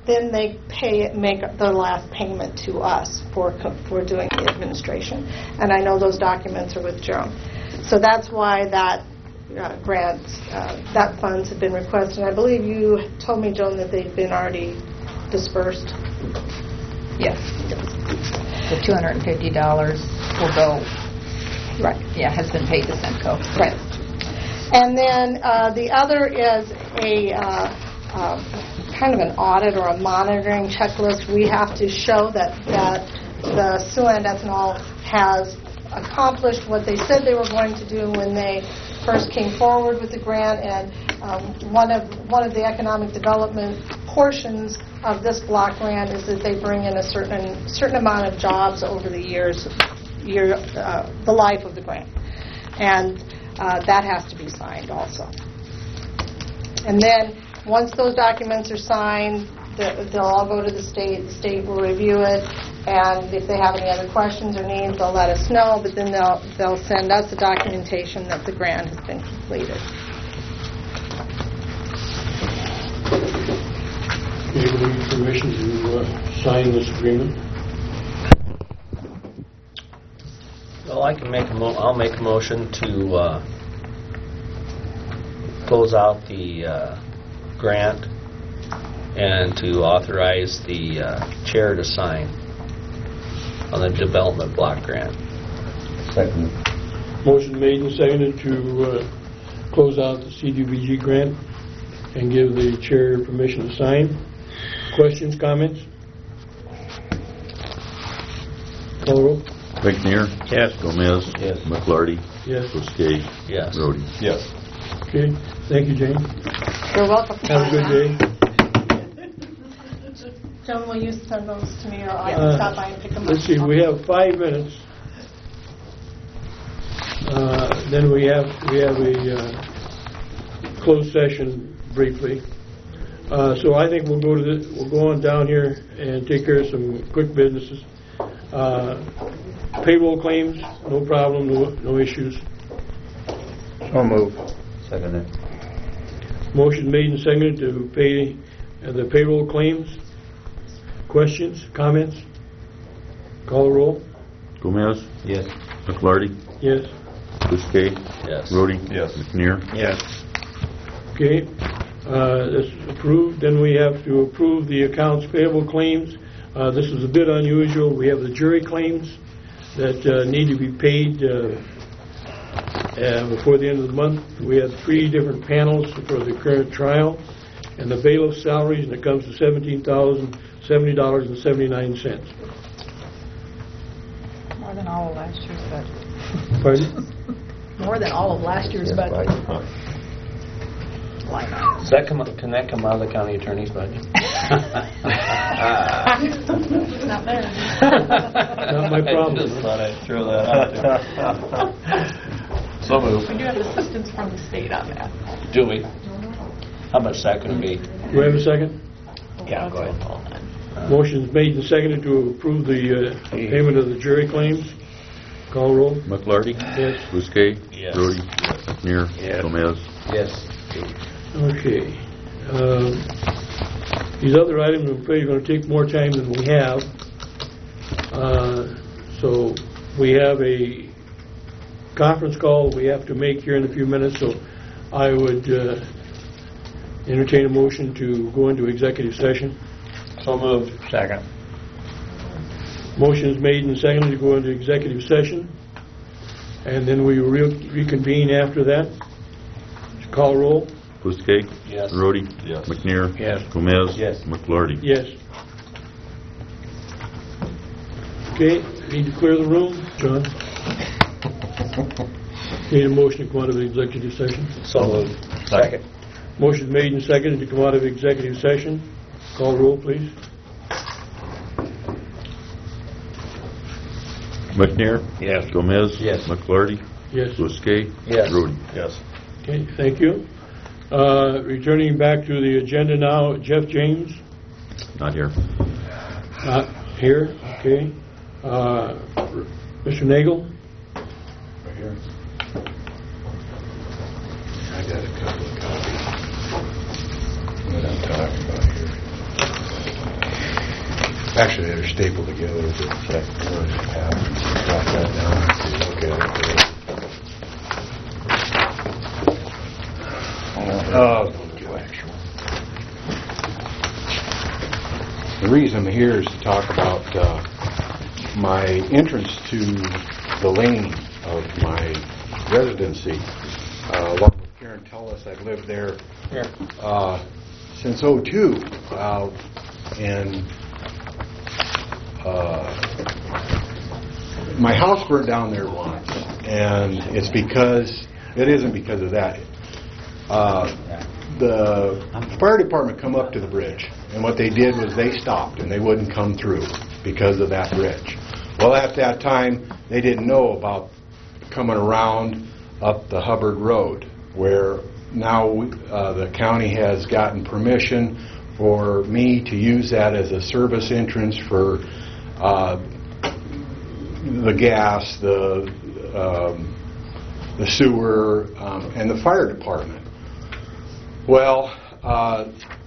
S14: then they pay, make the last payment to us for, co- for doing the administration. And I know those documents are with Jerome. So that's why that uh, grant, uh, that funds have been requested. And I believe you told me, Joan, that they've been already dispersed.
S1: Yes. The two hundred fifty dollars will go,
S14: Right.
S1: yeah, has been paid to Centco.
S14: Right. And then uh, the other is a uh, uh, kind of an audit or a monitoring checklist. We have to show that, that the Siouxland Ethanol has accomplished what they said they were going to do when they first came forward with the grant. And um, one of one of the economic development portions of this block grant is that they bring in a certain certain amount of jobs over the years, year uh, the life of the grant, and uh, that has to be signed also. And then once those documents are signed, the, they'll all go to the state. The state will review it, and if they have any other questions or needs, they'll let us know. But then they'll they'll send us the documentation that the grant has been completed.
S3: Okay, we need permission to uh, sign this agreement.
S11: Well, I can make a mo, I'll make a motion to uh, close out the uh, grant and to authorize the uh, chair to sign on the development block grant.
S2: Second.
S3: Motion made and seconded to uh, close out the C D B G grant and give the chair permission to sign. Questions, comments? Call the roll.
S5: McNair.
S13: Yes.
S5: Gomez.
S11: Yes.
S5: McLarty.
S3: Yes.
S5: Bousquet.
S11: Yes.
S5: Rhodey.
S12: Yes.
S3: Okay, thank you, Jane.
S14: You're welcome.
S3: Have a good day.
S14: Joan, will you send those to me, or I
S3: Uh,
S14: can stop by and pick them up?
S3: Let's see, we have five minutes. Uh, Then we have, we have a uh, closed session briefly. Uh, So I think we'll go to the, we'll go on down here and take care of some quick businesses. Uh, Payroll claims, no problem, no no issues.
S13: So move.
S2: Second it.
S3: Motion made and seconded to pay uh, the payroll claims. Questions, comments? Call the roll.
S5: Gomez.
S2: Yes.
S5: McLarty.
S3: Yes.
S5: Bousquet.
S11: Yes.
S5: Rhodey.
S12: Yes.
S5: McNair.
S13: Yes.
S3: Okay, uh, this is approved. Then we have to approve the accounts payable claims. Uh, This is a bit unusual. We have the jury claims that uh, need to be paid uh, uh, before the end of the month. We have three different panels for the current trial, and the bailiff salaries, and it comes to seventeen thousand seventy dollars and seventy-nine cents.
S1: More than all of last year's budget.
S3: Pardon?
S1: More than all of last year's
S2: Yes,
S1: budget.
S2: budget.
S1: Why not?
S11: Does that come, can that come out of the county attorney's budget?
S1: Not there.
S3: Not my problem.
S11: I just thought I'd throw that out there. So moved.
S1: We do have assistance from the state on that.
S11: Do we? How much is that going to be?
S3: Do we have a second?
S11: Yeah, go ahead.
S3: Motion's made and seconded to approve the uh, payment of the jury claims. Call roll.
S5: McLarty.
S3: Yes.
S5: Bousquet.
S11: Yes.
S5: Rhodey. McNair.
S13: Yes.
S5: Gomez.
S2: Yes.
S3: Okay. Um, These other items I'm afraid are going to take more time than we have. Uh, So we have a conference call we have to make here in a few minutes, so I would uh, entertain a motion to go into executive session.
S11: So moved.
S13: Second.
S3: Motion is made and seconded to go into executive session, and then we will re- reconvene after that. Call roll.
S5: Bousquet.
S11: Yes.
S5: Rhodey.
S12: Yes.
S5: McNair.
S13: Yes.
S5: Gomez.
S2: Yes.
S5: McLarty.
S3: Yes. Okay, need to clear the room, John. Need a motion to come out of the executive session.
S11: So moved.
S13: Second.
S3: Motion made and seconded to come out of executive session. Call roll, please.
S5: McNair.
S13: Yes.
S5: Gomez.
S2: Yes.
S5: McLarty.
S3: Yes.
S5: Bousquet.
S11: Yes.
S5: Rhodey.
S12: Yes.
S3: Okay, thank you. Uh, Returning back to the agenda now, Jeff James,
S5: Not here.
S3: not here, okay. Uh, Mister Nagel?
S2: Right here.
S4: I got a couple of copies. What I'm talking about here.
S15: Actually, they're stapled together. But I'm going to have drop that down and look at it. Uh, the reason I'm here is to talk about uh, my entrance to the lane of my residency. Uh, along with Karen Tullis, I've lived there uh, since oh two, uh, and uh, my house burned down there once, and it's because, it isn't because of that. Uh, the fire department come up to the bridge, and what they did was they stopped, and they wouldn't come through because of that bridge. Well, at that time, they didn't know about coming around up the Hubbard Road, where now uh, the county has gotten permission for me to use that as a service entrance for uh, the gas, the um, the sewer, um, and the fire department. Well, uh,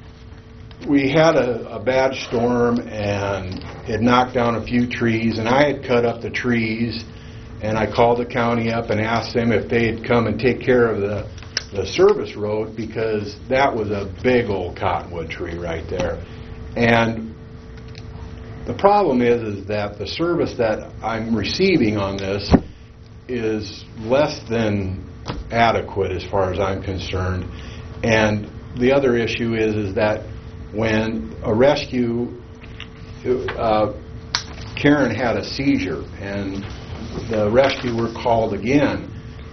S15: we had a, a bad storm, and it knocked down a few trees, and I had cut up the trees, and I called the county up and asked them if they'd come and take care of the, the service road, because that was a big old cottonwood tree right there. And the problem is, is that the service that I'm receiving on this is less than adequate as far as I'm concerned. And the other issue is, is that when a rescue, uh, Karen had a seizure, and the rescue were called again.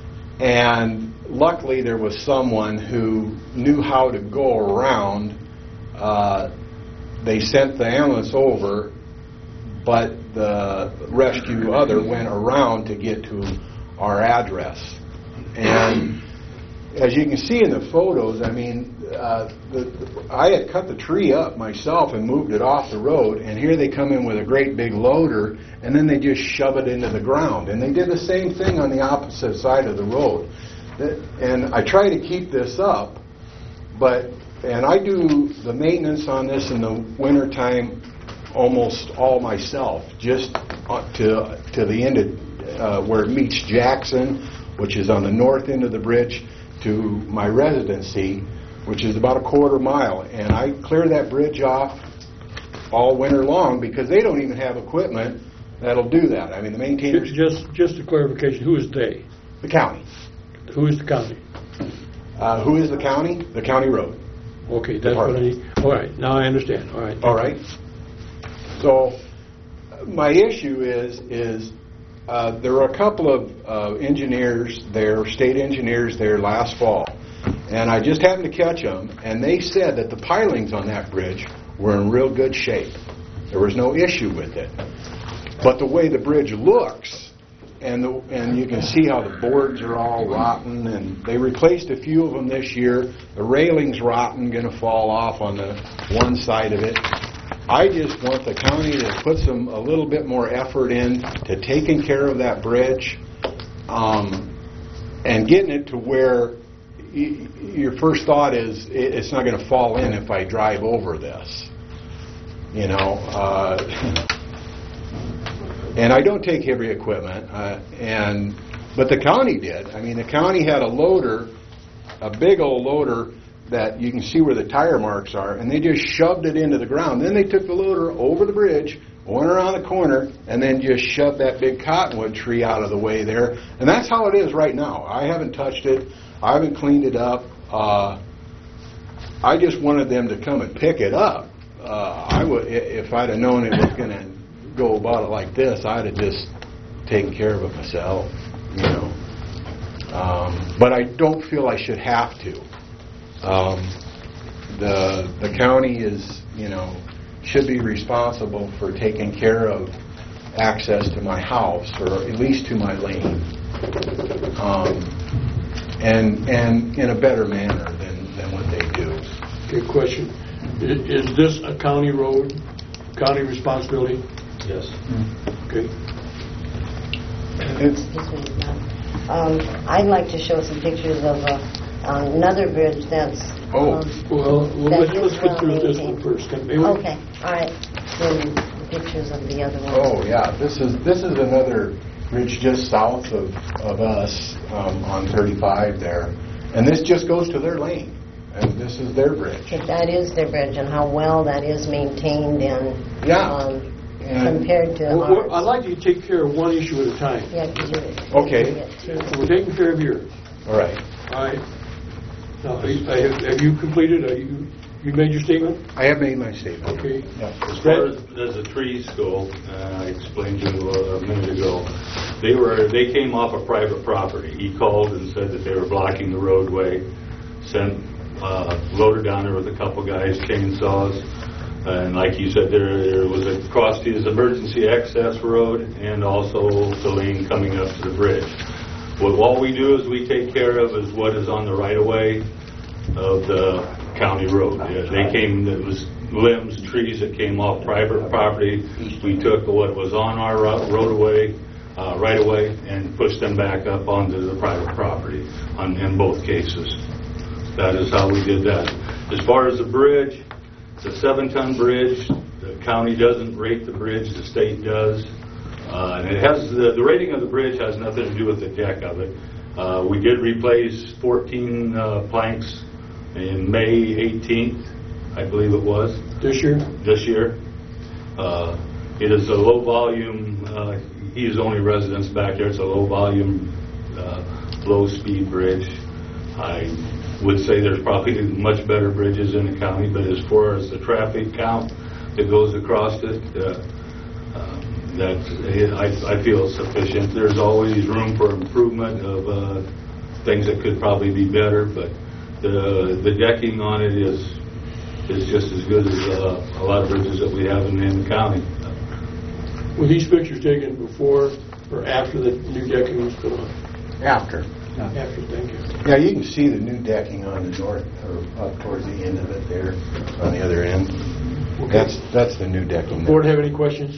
S15: And luckily there was someone who knew how to go around. Uh, they sent the ambulance over, but the rescue other went around to get to our address. And as you can see in the photos, I mean, uh, the, the, I had cut the tree up myself and moved it off the road, and here they come in with a great big loader, and then they just shove it into the ground. And they did the same thing on the opposite side of the road. And I try to keep this up, but, and I do the maintenance on this in the wintertime almost all myself, just to, to the end of uh, where it meets Jackson, which is on the north end of the bridge, to my residency, which is about a quarter mile. And I clear that bridge off all winter long, because they don't even have equipment that'll do that. I mean, the maintainers...
S3: Just, just a clarification, who is they?
S15: The county.
S3: Who is the county?
S15: Uh, who is the county? The county road.
S3: Okay, that's what I need. All right, now I understand. All right.
S15: All right. So my issue is, is uh, there were a couple of uh, engineers there, state engineers there last fall, and I just happened to catch them, and they said that the pilings on that bridge were in real good shape. There was no issue with it. But the way the bridge looks, and the, and you can see how the boards are all rotten, and they replaced a few of them this year. The railing's rotten, going to fall off on the one side of it. I just want the county to put some a little bit more effort in to taking care of that bridge, um, and getting it to where y your first thought is it, it's not going to fall in if I drive over this. You know, uh, and I don't take heavy equipment, uh, and but the county did. I mean, the county had a loader, a big old loader, that you can see where the tire marks are, and they just shoved it into the ground. Then they took the loader over the bridge, went around the corner, and then just shoved that big cottonwood tree out of the way there. And that's how it is right now. I haven't touched it. I haven't cleaned it up. Uh, I just wanted them to come and pick it up. Uh, I would, if I'd have known it was going to go about it like this, I'd have just taken care of it myself, you know. Um, but I don't feel I should have to. Um, the the county is, you know, should be responsible for taking care of access to my house, or at least to my lane, um, and and in a better manner than, than what they do.
S3: Okay, question. Is, is this a county road, county responsibility?
S11: Yes.
S3: Okay.
S15: It's,
S16: um, I'd like to show some pictures of uh, another bridge that's...
S15: Oh,
S16: um,
S3: well, well
S16: that
S3: let's,
S16: is
S3: let's get
S16: well
S3: through this one
S16: maintained.
S3: first. Can maybe
S16: Okay, all right. Then pictures of the other ones.
S15: Oh, yeah, this is, this is another bridge just south of, of us um, on thirty-five there. And this just goes to their lane, and this is their bridge.
S16: If that is their bridge and how well that is maintained and,
S15: Yeah.
S16: um,
S15: And-
S16: compared to
S3: Well, well,
S16: ours.
S3: I'd like you to take care of one issue at a time.
S16: Yeah, 'cause you're-
S15: Okay.
S16: you get two.
S3: So we're taking care of yours.
S15: All right.
S3: All right. Now, are you- have have you completed, are you, you made your statement?
S15: I have made my statement.
S3: Okay.
S17: As far as, as the trees go, uh, I explained to you a minute ago, they were, they came off of private property. He called and said that they were blocking the roadway, sent, uh, loaded down there with a couple guys, chainsaws, and like you said, there, there was a cross his emergency access road and also the lane coming up to the bridge. What all we do is we take care of is what is on the right-of-way of the county road. Yeah, they came, it was limbs, trees that came off private property. We took what was on our ro- roadway, uh, right-of-way, and pushed them back up onto the private property on, in both cases. That is how we did that. As far as the bridge, it's a seven-ton bridge. The county doesn't rate the bridge, the state does. Uh, and it has, the, the rating of the bridge has nothing to do with the deck of it. Uh, we did replace fourteen uh, planks in May eighteenth, I believe it was.
S3: This year?
S17: This year. Uh, it is a low volume, uh, he is only residents back there. It's a low volume, uh, low speed bridge. I would say there's probably much better bridges in the county, but as far as the traffic count that goes across it, uh, uh, that I, I feel is sufficient. There's always room for improvement of uh, things that could probably be better, but the the decking on it is is just as good as uh, a lot of bridges that we have in, in the county.
S3: Were these pictures taken before or after the new decking was put on?
S15: After.
S3: After, thank you.
S15: Yeah, you can see the new decking on the north, or up towards the end of it there, on the other end.
S3: Okay.
S15: That's, that's the new decking.
S3: Board have any questions?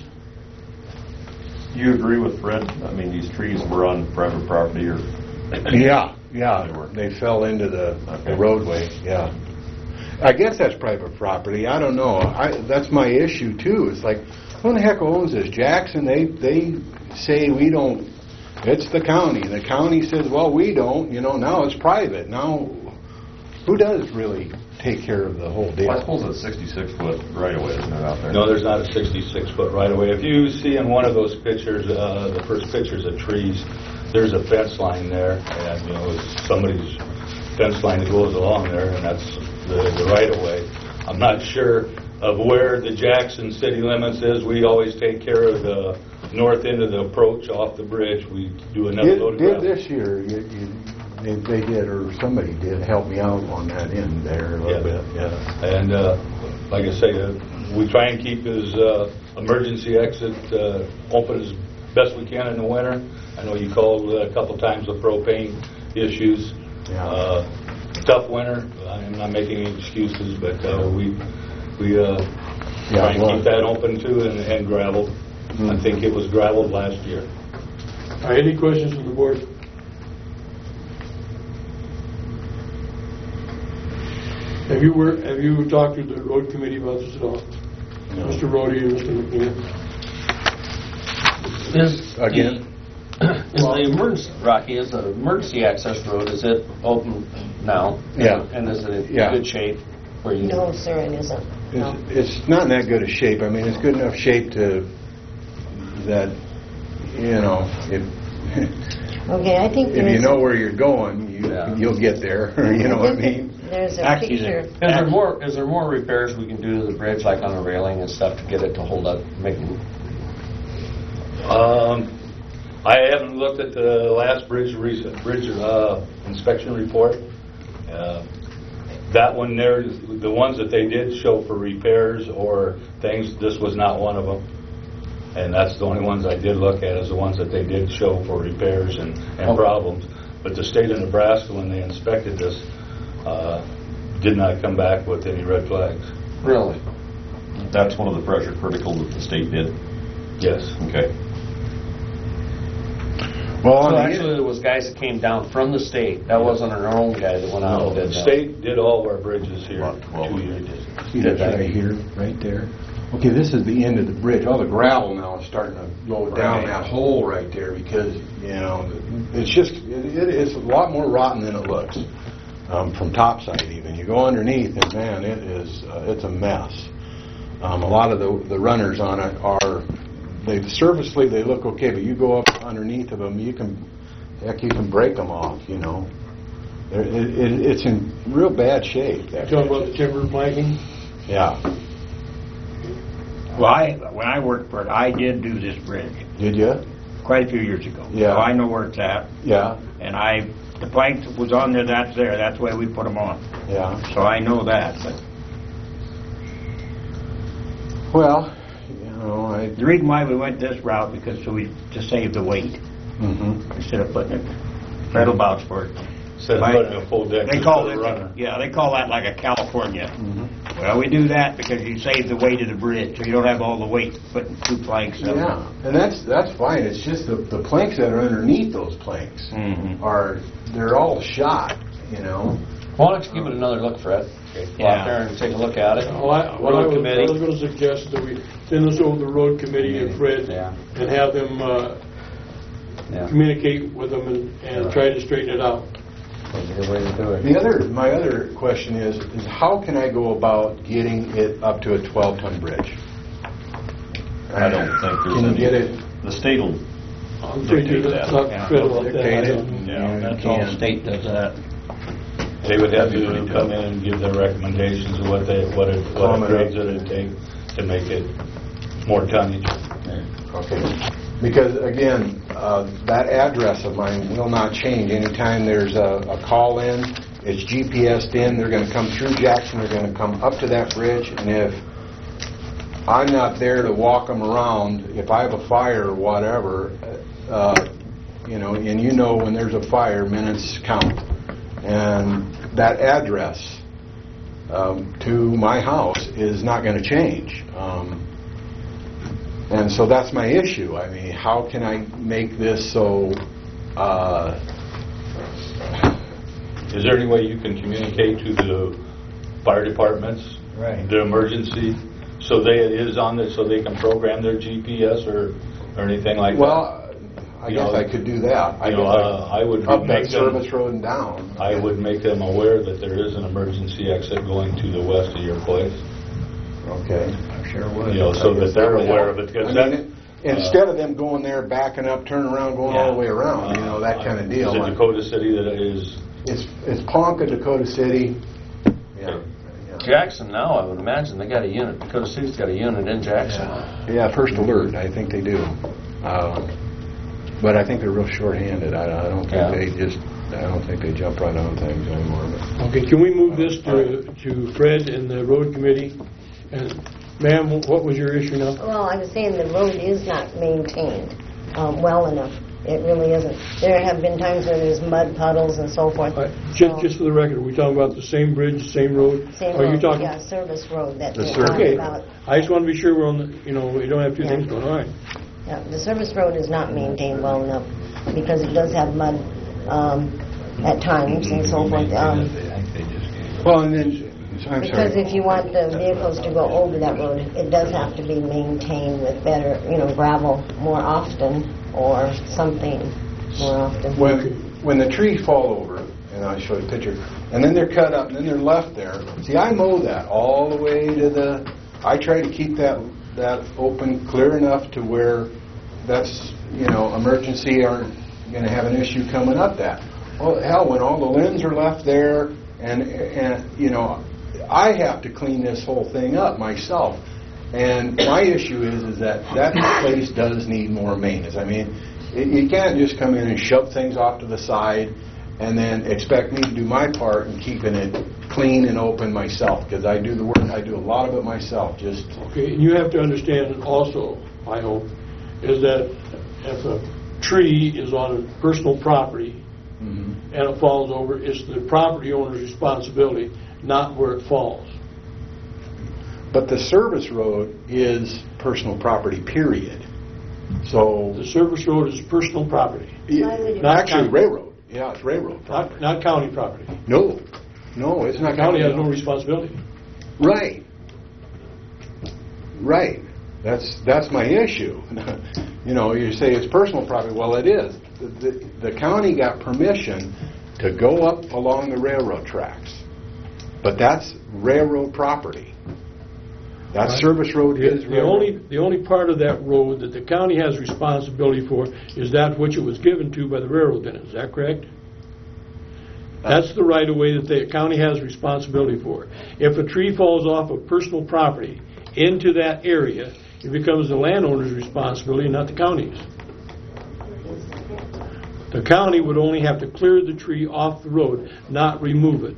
S12: Do you agree with Fred? I mean, these trees were on private property or?
S15: Yeah, yeah, they fell into the the roadway, yeah. I guess that's private property, I don't know. I, that's my issue too. It's like, who the heck owns this? Jackson, they, they say we don't, it's the county. The county says, well, we don't, you know, now it's private. Now, who does really take care of the whole deal?
S12: I suppose it's sixty-six foot right away, isn't it, out there?
S17: No, there's not a sixty-six foot right of way. If you see in one of those pictures, uh, the first pictures of trees, there's a fence line there, and you know, it's somebody's fence line that goes along there, and that's the, the right of way. I'm not sure of where the Jackson city limits is. We always take care of the north end of the approach off the bridge. We do another
S15: Did,
S17: load of
S15: did
S17: gravel.
S15: this year, you, you, they, they did, or somebody did help me out on that end there a little
S17: Yeah.
S15: bit, yeah.
S17: And uh, like I say, uh, we try and keep his uh, emergency exit uh, open as best we can in the winter. I know you called uh, a couple times with propane issues.
S15: Yeah.
S17: Uh, tough winter. I'm not making any excuses, but uh, we we uh,
S15: Yeah,
S17: try and
S15: well-
S17: keep that open too, and, and gravelled.
S15: Hmm.
S17: I think it was gravelled last year.
S3: All right, any questions from the board? Have you wor have you talked to the road committee about this at all?
S15: No.
S3: Mister Rhodey and Mister McNeil?
S11: Is
S15: Again?
S11: the, is the emergency, Rocky, is the emergency access road, is it open now?
S15: Yeah.
S11: And is it in
S15: Yeah.
S11: good shape where you?
S16: No, sir, it isn't. No.
S15: It's, it's not in that good a shape. I mean, it's good enough shape to, that, you know, if,
S16: Okay, I think
S15: if
S16: there
S15: you
S16: is
S15: know
S16: a-
S15: where you're going, you,
S11: Yeah.
S15: you'll get there, you know what I mean?
S16: There's a
S11: Actually,
S16: picture.
S11: Is there more, is there more repairs we can do to the bridge, like on the railing and stuff, to get it to hold up, make it?
S17: Um, I haven't looked at the last bridge recent bridge uh, inspection report. Uh, that one there, the ones that they did show for repairs or things, this was not one of them. And that's the only ones I did look at, is the ones that they did show for repairs and, and
S11: Okay.
S17: problems. But the state of Nebraska, when they inspected this, uh, did not come back with any red flags.
S11: Really?
S12: That's one of the pressure critical that the state did?
S17: Yes.
S12: Okay.
S15: Well, on
S11: So
S15: the-
S11: actually, there was guys that came down from the state, that wasn't our own guy that went out
S17: No,
S11: and did
S17: the
S11: that?
S17: state did all of our bridges here.
S12: About twelve
S17: two
S12: we
S17: years.
S15: See, that's right here, right there. okay, this is the end of the bridge. All the gravel now is starting to go down
S13: Right.
S15: that hole right there because, you know, it's just, it, it is a lot more rotten than it looks, um, from topside even. You go underneath and, man, it is, uh, it's a mess. Um, a lot of the, the runners on it are, they surfacely, they look okay, but you go up underneath of them, you can, heck, you can break them off, you know. They're- It, it, it's in real bad shape. That
S3: Talking about
S15: bridge.
S3: the timber planking?
S15: Yeah.
S13: Well, I, when I worked for it, I did do this bridge
S15: Did you?
S13: quite a few years ago.
S15: Yeah.
S13: So I know where it's at.
S15: Yeah.
S13: And I, the plank that was on there, that's there, that's the way we put them on.
S15: Yeah.
S13: So I know that, but
S15: Well, you know, I.
S13: the reason why we went this route, because so we, to save the weight,
S15: Mm-hmm.
S13: instead of putting it, Fred will vouch for it.
S17: Instead of
S13: By-
S17: putting a full deck
S13: They
S17: just
S13: call
S17: for
S13: it,
S17: the runner.
S13: yeah, they call that like a California.
S15: Mm-hmm.
S13: Well, we do that because you save the weight of the bridge, so you don't have all the weight putting two planks up.
S15: Yeah, and that's that's fine. It's just the the planks that are underneath those planks
S13: Mhm.
S15: are they're all shot. You know.
S11: Why don't you give it another look, Fred? Go
S13: Yeah.
S11: out there and take a look at it.
S3: Well, I, what I
S11: Road
S3: was, I
S11: committee.
S3: was gonna suggest that we send this over to the road committee and Fred,
S2: Yeah.
S3: and have them, uh,
S2: Yeah.
S3: communicate with them and, and try to straighten it out.
S2: That's a good way to do it.
S15: The other my other question is is how can I go about getting it up to a twelve ton bridge?
S12: I don't think there's
S15: Can you
S12: any.
S15: get it?
S12: The state will
S3: I'm afraid
S12: dictate
S3: that's
S12: that.
S3: not
S13: Yeah.
S3: federal. that-
S15: Dictate
S3: I
S15: it.
S3: don't-
S12: Yeah,
S13: That's all
S15: Can.
S13: the state does that.
S17: They would have to come in and give their recommendations of what they, what it, what
S15: Comment.
S17: grades it would take to make it more tonnage.
S15: Okay. Because again, uh, that address of mine will not change. Anytime there's a, a call in, it's G P S'd in. They're going to come through Jackson. They're going to come up to that bridge, and if I'm not there to walk them around, if I have a fire or whatever, uh, you know, and you know when there's a fire, minutes count. And that address um, to my house is not going to change. Um, and so that's my issue. I mean, how can I make this so... Uh,
S17: Is there any way you can communicate to the fire departments?
S13: Right.
S17: The emergency, so they, it is on there, so they can program their G P S or, or anything like that?
S15: well, I
S17: You
S15: guess
S17: know,
S15: I could do that. I
S17: you know,
S15: guess
S17: uh, I would
S15: up that
S17: make them-
S15: service road and down.
S17: I would make them aware that there is an emergency exit going to the west of your place.
S15: Okay.
S13: I sure would.
S17: You know, so that they're
S15: would
S17: aware
S15: help.
S17: of it, because
S15: I
S17: that...
S15: mean, Instead of them going there, backing up, turning around, going all the way around, you know, that kind of deal.
S17: Is it Dakota City that is...
S15: It's, it's Ponca, Dakota City. Yeah.
S11: Jackson now, I would imagine, they got a unit. Dakota City's got a unit in Jackson.
S15: Yeah, First Alert, I think they do. Um, But I think they're real short-handed. I I don't think
S11: Yeah.
S15: they just, I don't think they jump right on things anymore. But
S3: Okay, can we move this to, to Fred and the road committee? And ma'am, what was your issue now?
S16: Well, I was saying the road is not maintained um, well enough. It really isn't. There have been times where there's mud puddles and so forth.
S3: Just, just for the record, are we talking about the same bridge, same road?
S16: Same
S3: Are you
S16: road,
S3: talking?
S16: yeah, service road that
S3: The
S16: they're
S3: service.
S16: talking
S3: Okay,
S16: about.
S3: I just want to be sure we're on the, you know, we don't have two
S16: Yeah.
S3: things going, all right.
S16: Yeah, the service road is not maintained well enough because it does have mud um, at times and so forth. Um,
S15: Well, and then, I'm
S16: Because
S15: sorry.
S16: if you want the vehicles to go over that road, it does have to be maintained with better, you know, gravel more often or something more often.
S15: When, when the trees fall over, and I'll show you a picture, and then they're cut up, and then they're left there. See, I mow that all the way to the, I try to keep that, that open clear enough to where that's, you know, emergency aren't going to have an issue coming up that. Well, hell, when all the limbs are left there, and, and, you know, I have to clean this whole thing up myself. And my issue is, is that that place does need more maintenance. I mean, it, you can't just come in and shove things off to the side and then expect me to do my part in keeping it clean and open myself, because I do the work, I do a lot of it myself, just...
S3: Okay, and you have to understand also, I hope, is that if a tree is on personal property and it falls over, it's the property owner's responsibility, not where it falls.
S15: But the service road is personal property, period. So...
S3: The service road is personal property.
S15: Yeah,
S3: Not
S15: actually,
S3: county.
S15: railroad. Yeah, it's railroad property.
S3: Not, not county property.
S15: No, no, it's
S3: The
S15: not
S3: county has
S15: county.
S3: no responsibility.
S15: Right. Right. That's, that's my issue. You know, you say it's personal property. Well, it is. The, the, the county got permission to go up along the railroad tracks. But that's railroad property. That
S3: Right.
S15: service road
S3: The
S15: is
S3: the
S15: railroad.
S3: only, the only part of that road that the county has responsibility for is that which it was given to by the railroad then, is that correct? That's the right-of-way that the county has responsibility for. If a tree falls off of personal property into that area, it becomes the landowner's responsibility, not the county's. The county would only have to clear the tree off the road, not remove it.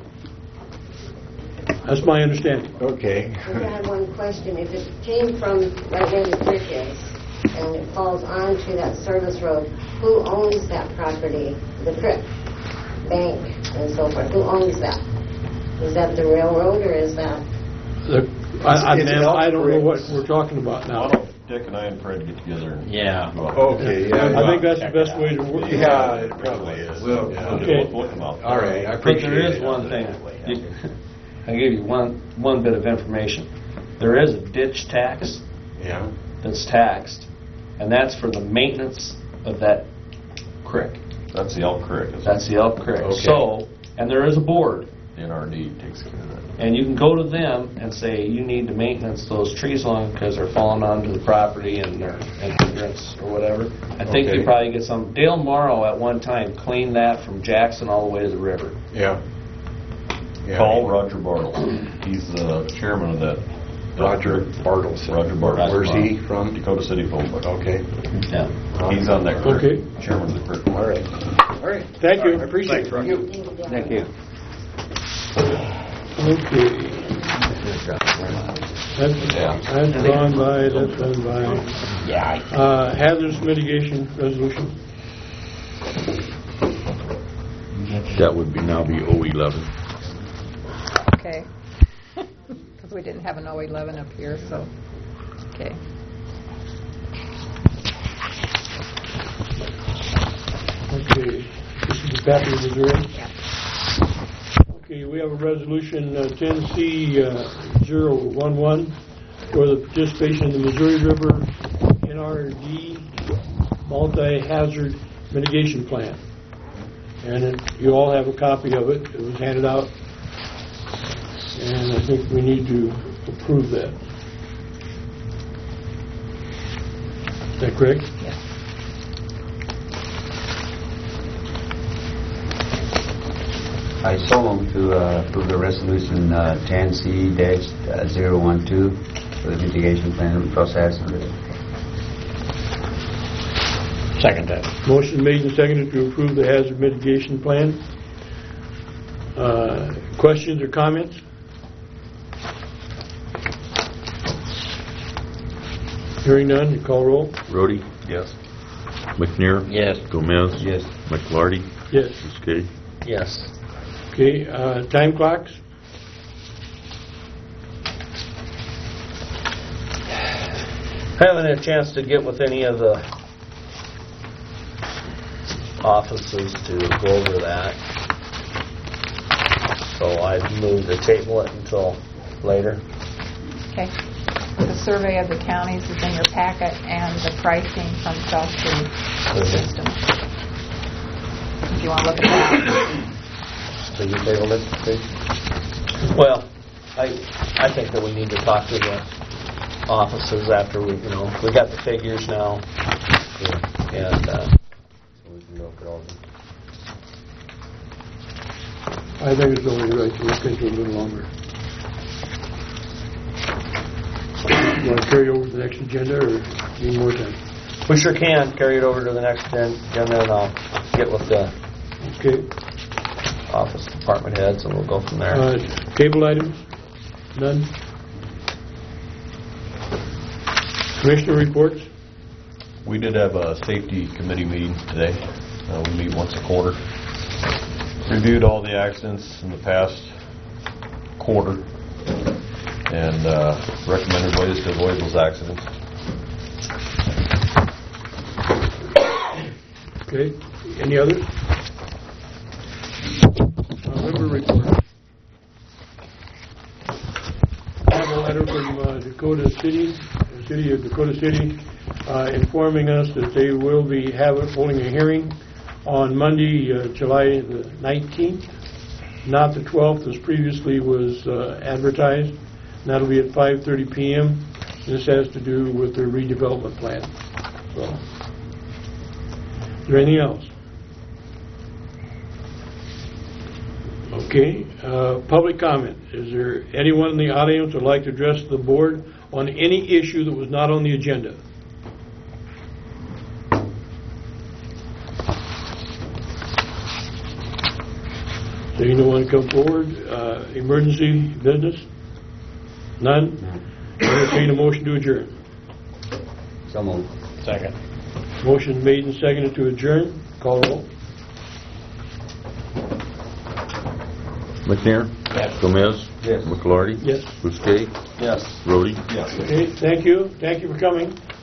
S3: That's my understanding.
S15: Okay.
S16: I had one question. If it came from right where the creek is and it falls onto that service road, who owns that property? The creek, bank, and so forth. Who owns that? Is that the railroad or is that?
S3: The, I, I,
S15: It's
S3: ma'am,
S15: Elk
S3: I don't know what
S15: Creek.
S3: we're talking about now.
S12: Why don't Dick and I and Fred get together and...
S13: Yeah.
S12: go out.
S15: Okay, yeah.
S3: I think that's the best way to work. it.
S15: Yeah, it probably is.
S12: We'll,
S15: Yeah.
S12: we'll do
S3: Okay.
S12: it. We'll come out.
S15: All right, I
S11: But
S15: appreciate it.
S11: there is one thing. You- I'll give you one, one bit of information. There is a ditch tax
S15: Yeah.
S11: that's taxed, and that's for the maintenance of that creek.
S12: That's the Elk Creek. isn't it?
S11: That's the Elk Creek.
S15: Okay.
S11: So, and there is a board,
S12: The N R D takes care of that.
S11: and you can go to them and say, you need to maintenance those trees along because they're falling onto the property and they're and hindrance or whatever. I think
S15: Okay.
S11: you probably get some. Dale Morrow at one time cleaned that from Jackson all the way to the river.
S15: Yeah. Yeah.
S12: Call Roger Bartles. He's the chairman of that.
S15: Roger Bartles.
S12: Roger Bartles.
S15: Where's he from?
S12: Dakota City Phone Book.
S15: Okay.
S11: Yeah.
S12: He's on that creek.
S3: Okay.
S12: Chairman of the creek.
S15: All right. All right.
S3: Thank you.
S15: I appreciate it. Thank you.
S16: Thank
S15: you.
S3: Okay. That's, that's gone by, that's gone by.
S13: Yeah.
S3: Uh, hazardous mitigation resolution.
S5: That would be now be O eleven.
S1: Okay. Because we didn't have an O eleven up here, so, okay.
S3: Okay. This is the Pappy, Missouri.
S1: Yeah.
S3: Okay, we have a resolution uh, ten C zero one one for the participation in the Missouri River N R D Multi-Hazard Mitigation Plan. And it, you all have a copy of it. It was handed out. And I think we need to approve that. Is that correct?
S1: Yes.
S2: I so move to uh, approve the resolution uh, ten C zero one two for the mitigation plan process.
S13: Second that.
S3: Motion made and seconded to approve the hazard mitigation plan. Uh, Questions or comments? Hearing none, you call roll.
S5: Rhodey?
S12: Yes.
S5: McNair?
S13: Yes.
S5: Gomez?
S2: Yes.
S5: McLarty?
S3: Yes.
S5: Tuskegee?
S11: Yes.
S3: Okay, uh, time clocks?
S11: Haven't had a chance to get with any of the offices to go over that. So I've moved the table it until later.
S1: Okay. The survey of the counties is in your packet and the pricing from South Sioux System. If you want to look at that.
S11: So you tabled it, please? Well, I, I think that we need to talk to the offices after we, you know, we got the figures now. And, uh, so we can look at all of them.
S3: I think it's only right to look into it a little longer. You want to carry over to the next agenda or need more time?
S11: We sure can carry it over to the next agenda, and I'll get with the
S3: Okay.
S11: office department heads, and we'll go from there.
S3: Uh, Table items? None? Commissioner reports?
S12: We did have a safety committee meeting today. Uh, we meet once a quarter. Reviewed all the accidents in the past quarter and uh, recommended ways to avoid those accidents.
S3: Okay. Any others? Uh, Member report. I have a letter from uh, Dakota City, the City of Dakota City, uh, informing us that they will be having, holding a hearing on Monday, uh, July the nineteenth, not the twelfth as previously was uh, advertised. And that'll be at five thirty p.m. This has to do with their redevelopment plan. So, is there anything else? Okay, uh, public comment. Is there anyone in the audience who would like to address the board on any issue that was not on the agenda? Seeing no one come forward, uh, emergency business? None? Entertain a motion to adjourn.
S2: So moved.
S13: Second.
S3: Motion made and seconded to adjourn. Call roll.
S5: McNair?
S13: Yes.
S5: Gomez?
S2: Yes.
S5: McLarty?
S3: Yes.
S5: Bousquet?
S13: Yes.
S5: Rhodey?
S13: Yes.
S3: Okay, thank you. Thank you for coming.